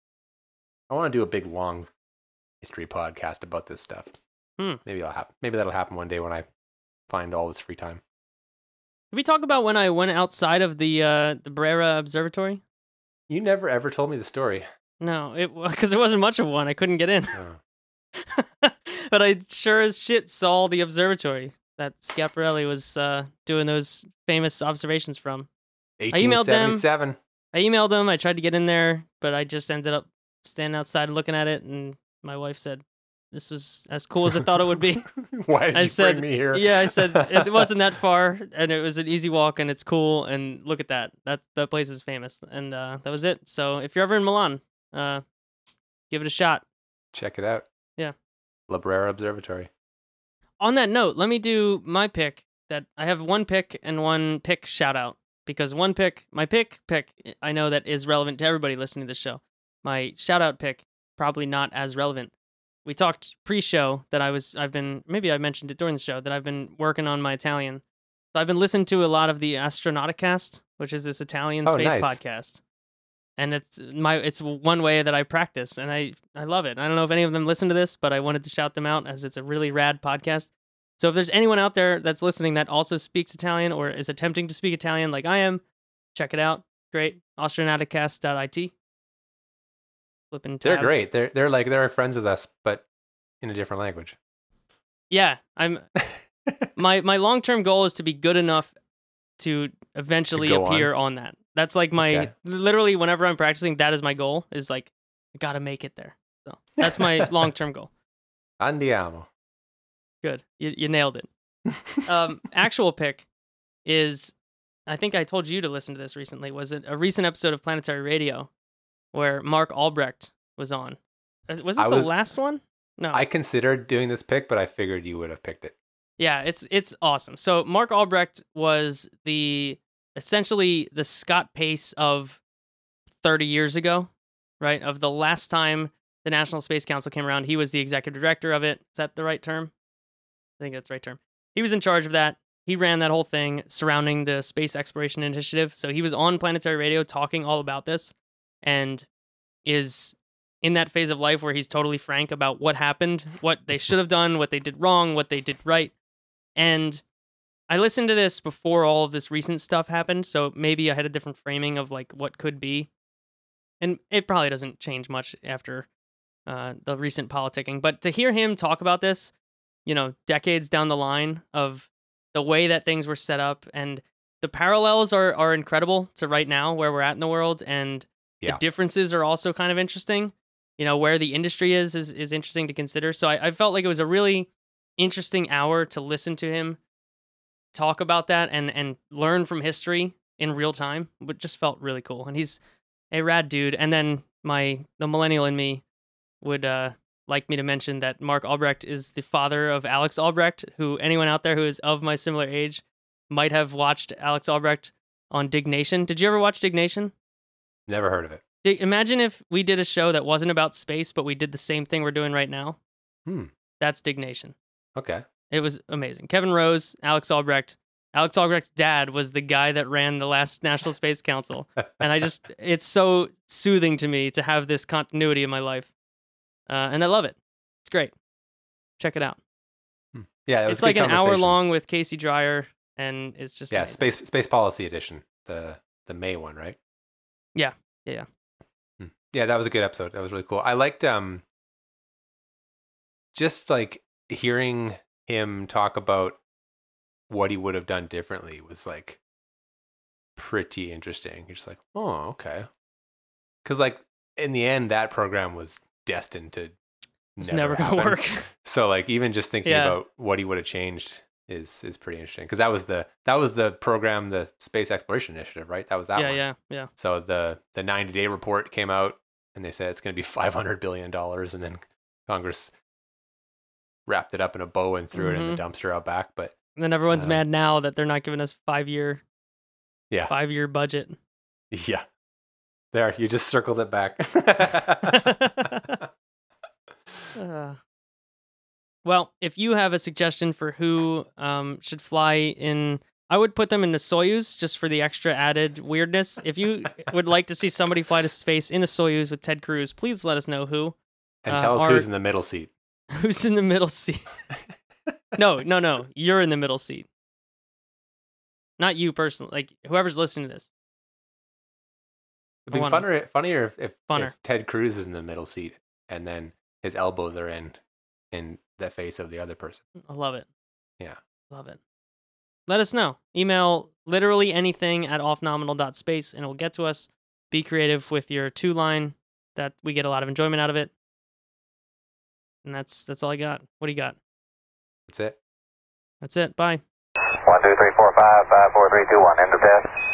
I want to do a big long history podcast about this stuff. Hmm. Maybe I'll happen. Maybe that'll happen one day when I find all this free time. Did we talk about when I went outside of the uh, the Brera Observatory? You never ever told me the story. No, it because there wasn't much of one. I couldn't get in. Oh. But I sure as shit saw the observatory that Schiaparelli was uh, doing those famous observations from. emailed them. eighteen seventy-seven. I emailed them. I tried to get in there, but I just ended up standing outside looking at it, and my wife said this was as cool as I thought it would be. Why did I you said, bring me here? Yeah, I said it wasn't that far, and it was an easy walk, and it's cool, and look at that. That that place is famous, and uh, that was it. So if you're ever in Milan, uh, give it a shot. Check it out. Yeah. La Brera Observatory. On that note, let me do my pick. That I have one pick and one pick shout out because one pick, my pick pick, I know that is relevant to everybody listening to this show. My shout out pick probably not as relevant. We talked pre-show that I was I've been maybe I mentioned it during the show that I've been working on my Italian. So I've been listening to a lot of the Astronauticast, which is this Italian Oh, space nice. podcast. And it's my it's one way that I practice, and I, I love it. I don't know if any of them listen to this, but I wanted to shout them out as it's a really rad podcast. So if there's anyone out there that's listening that also speaks Italian or is attempting to speak Italian like I am, check it out. Great. Astronauticast dot I T. Flipping tabs. They're great. They're they're like they're friends with us, but in a different language. Yeah, I'm. my my long term goal is to be good enough to eventually To go appear on. that. That's like my Okay. literally whenever I'm practicing, that is my goal. Is like I gotta make it there. So that's my long term goal. Andiamo. Good, you you nailed it. Um, actual pick is, I think I told you to listen to this recently. Was it a recent episode of Planetary Radio where Mark Albrecht was on? Was this I the was- last one? No. I considered doing this pick, but I figured you would have picked it. Yeah, it's it's awesome. So Mark Albrecht was the essentially the Scott Pace of thirty years ago, right? Of the last time the National Space Council came around, he was the executive director of it. Is that the right term? I think that's the right term. He was in charge of that. He ran that whole thing surrounding the Space Exploration Initiative. So he was on Planetary Radio talking all about this and is in that phase of life where he's totally frank about what happened, what they should have done, what they did wrong, what they did right. And I listened to this before all of this recent stuff happened, so maybe I had a different framing of like what could be. And it probably doesn't change much after uh, the recent politicking. But to hear him talk about this, you know, decades down the line of the way that things were set up, and the parallels are are incredible to right now where we're at in the world, and Yeah. the differences are also kind of interesting. You know, where the industry is is, is interesting to consider. So I, I felt like it was a really interesting hour to listen to him talk about that and and learn from history in real time. It just felt really cool. And he's a rad dude. And then my the millennial in me would uh, like me to mention that Mark Albrecht is the father of Alex Albrecht, who anyone out there who is of my similar age might have watched Alex Albrecht on Dignation. Did you ever watch Dignation? Never heard of it. Di- Imagine if we did a show that wasn't about space, but we did the same thing we're doing right now. Hmm. That's Dignation. Okay. It was amazing. Kevin Rose, Alex Albrecht. Alex Albrecht's dad was the guy that ran the last National Space Council. And I just, it's so soothing to me to have this continuity in my life. Uh, and I love it. It's great. Check it out. Yeah, it was It's a like good an hour conversation. long with Casey Dreyer, and it's just Yeah, amazing. space space policy edition, the the May one, right? Yeah, yeah, yeah. Hmm. Yeah, that was a good episode. That was really cool. I liked um just like hearing him talk about what he would have done differently was like pretty interesting. You're just like, oh, okay. Because like in the end, that program was destined to It's never, gonna happen. work. So like even just thinking Yeah. about what he would have changed is is pretty interesting. Because that was the that was the program, the Space Exploration Initiative, right? That was that yeah, one. yeah, yeah. So the the ninety day report came out, and they said it's going to be five hundred billion dollars, and then Congress wrapped it up in a bow and threw it in the dumpster out back. But And then everyone's Uh, mad now that they're not giving us five year, yeah, five year budget. yeah, there you just circled it back. Uh, well, if you have a suggestion for who um, should fly in, I would put them in the Soyuz just for the extra added weirdness. If you would like to see somebody fly to space in a Soyuz with Ted Cruz, please let us know who. And Uh, tell us our- who's in the middle seat. Who's in the middle seat? no, no, no. You're in the middle seat. Not you personally. Like whoever's listening to this. It'd be I wanna- funner, funnier if if, Funner. if Ted Cruz is in the middle seat, and then his elbows are in in the face of the other person. I love it. Yeah. Love it. Let us know. Email literally anything at offnominal.space and it will get to us. Be creative with your two line. That we get a lot of enjoyment out of it. And that's that's all I got. What do you got? That's it. That's it. Bye. One, two, three, four, five, five, four, three, two, one. End of test.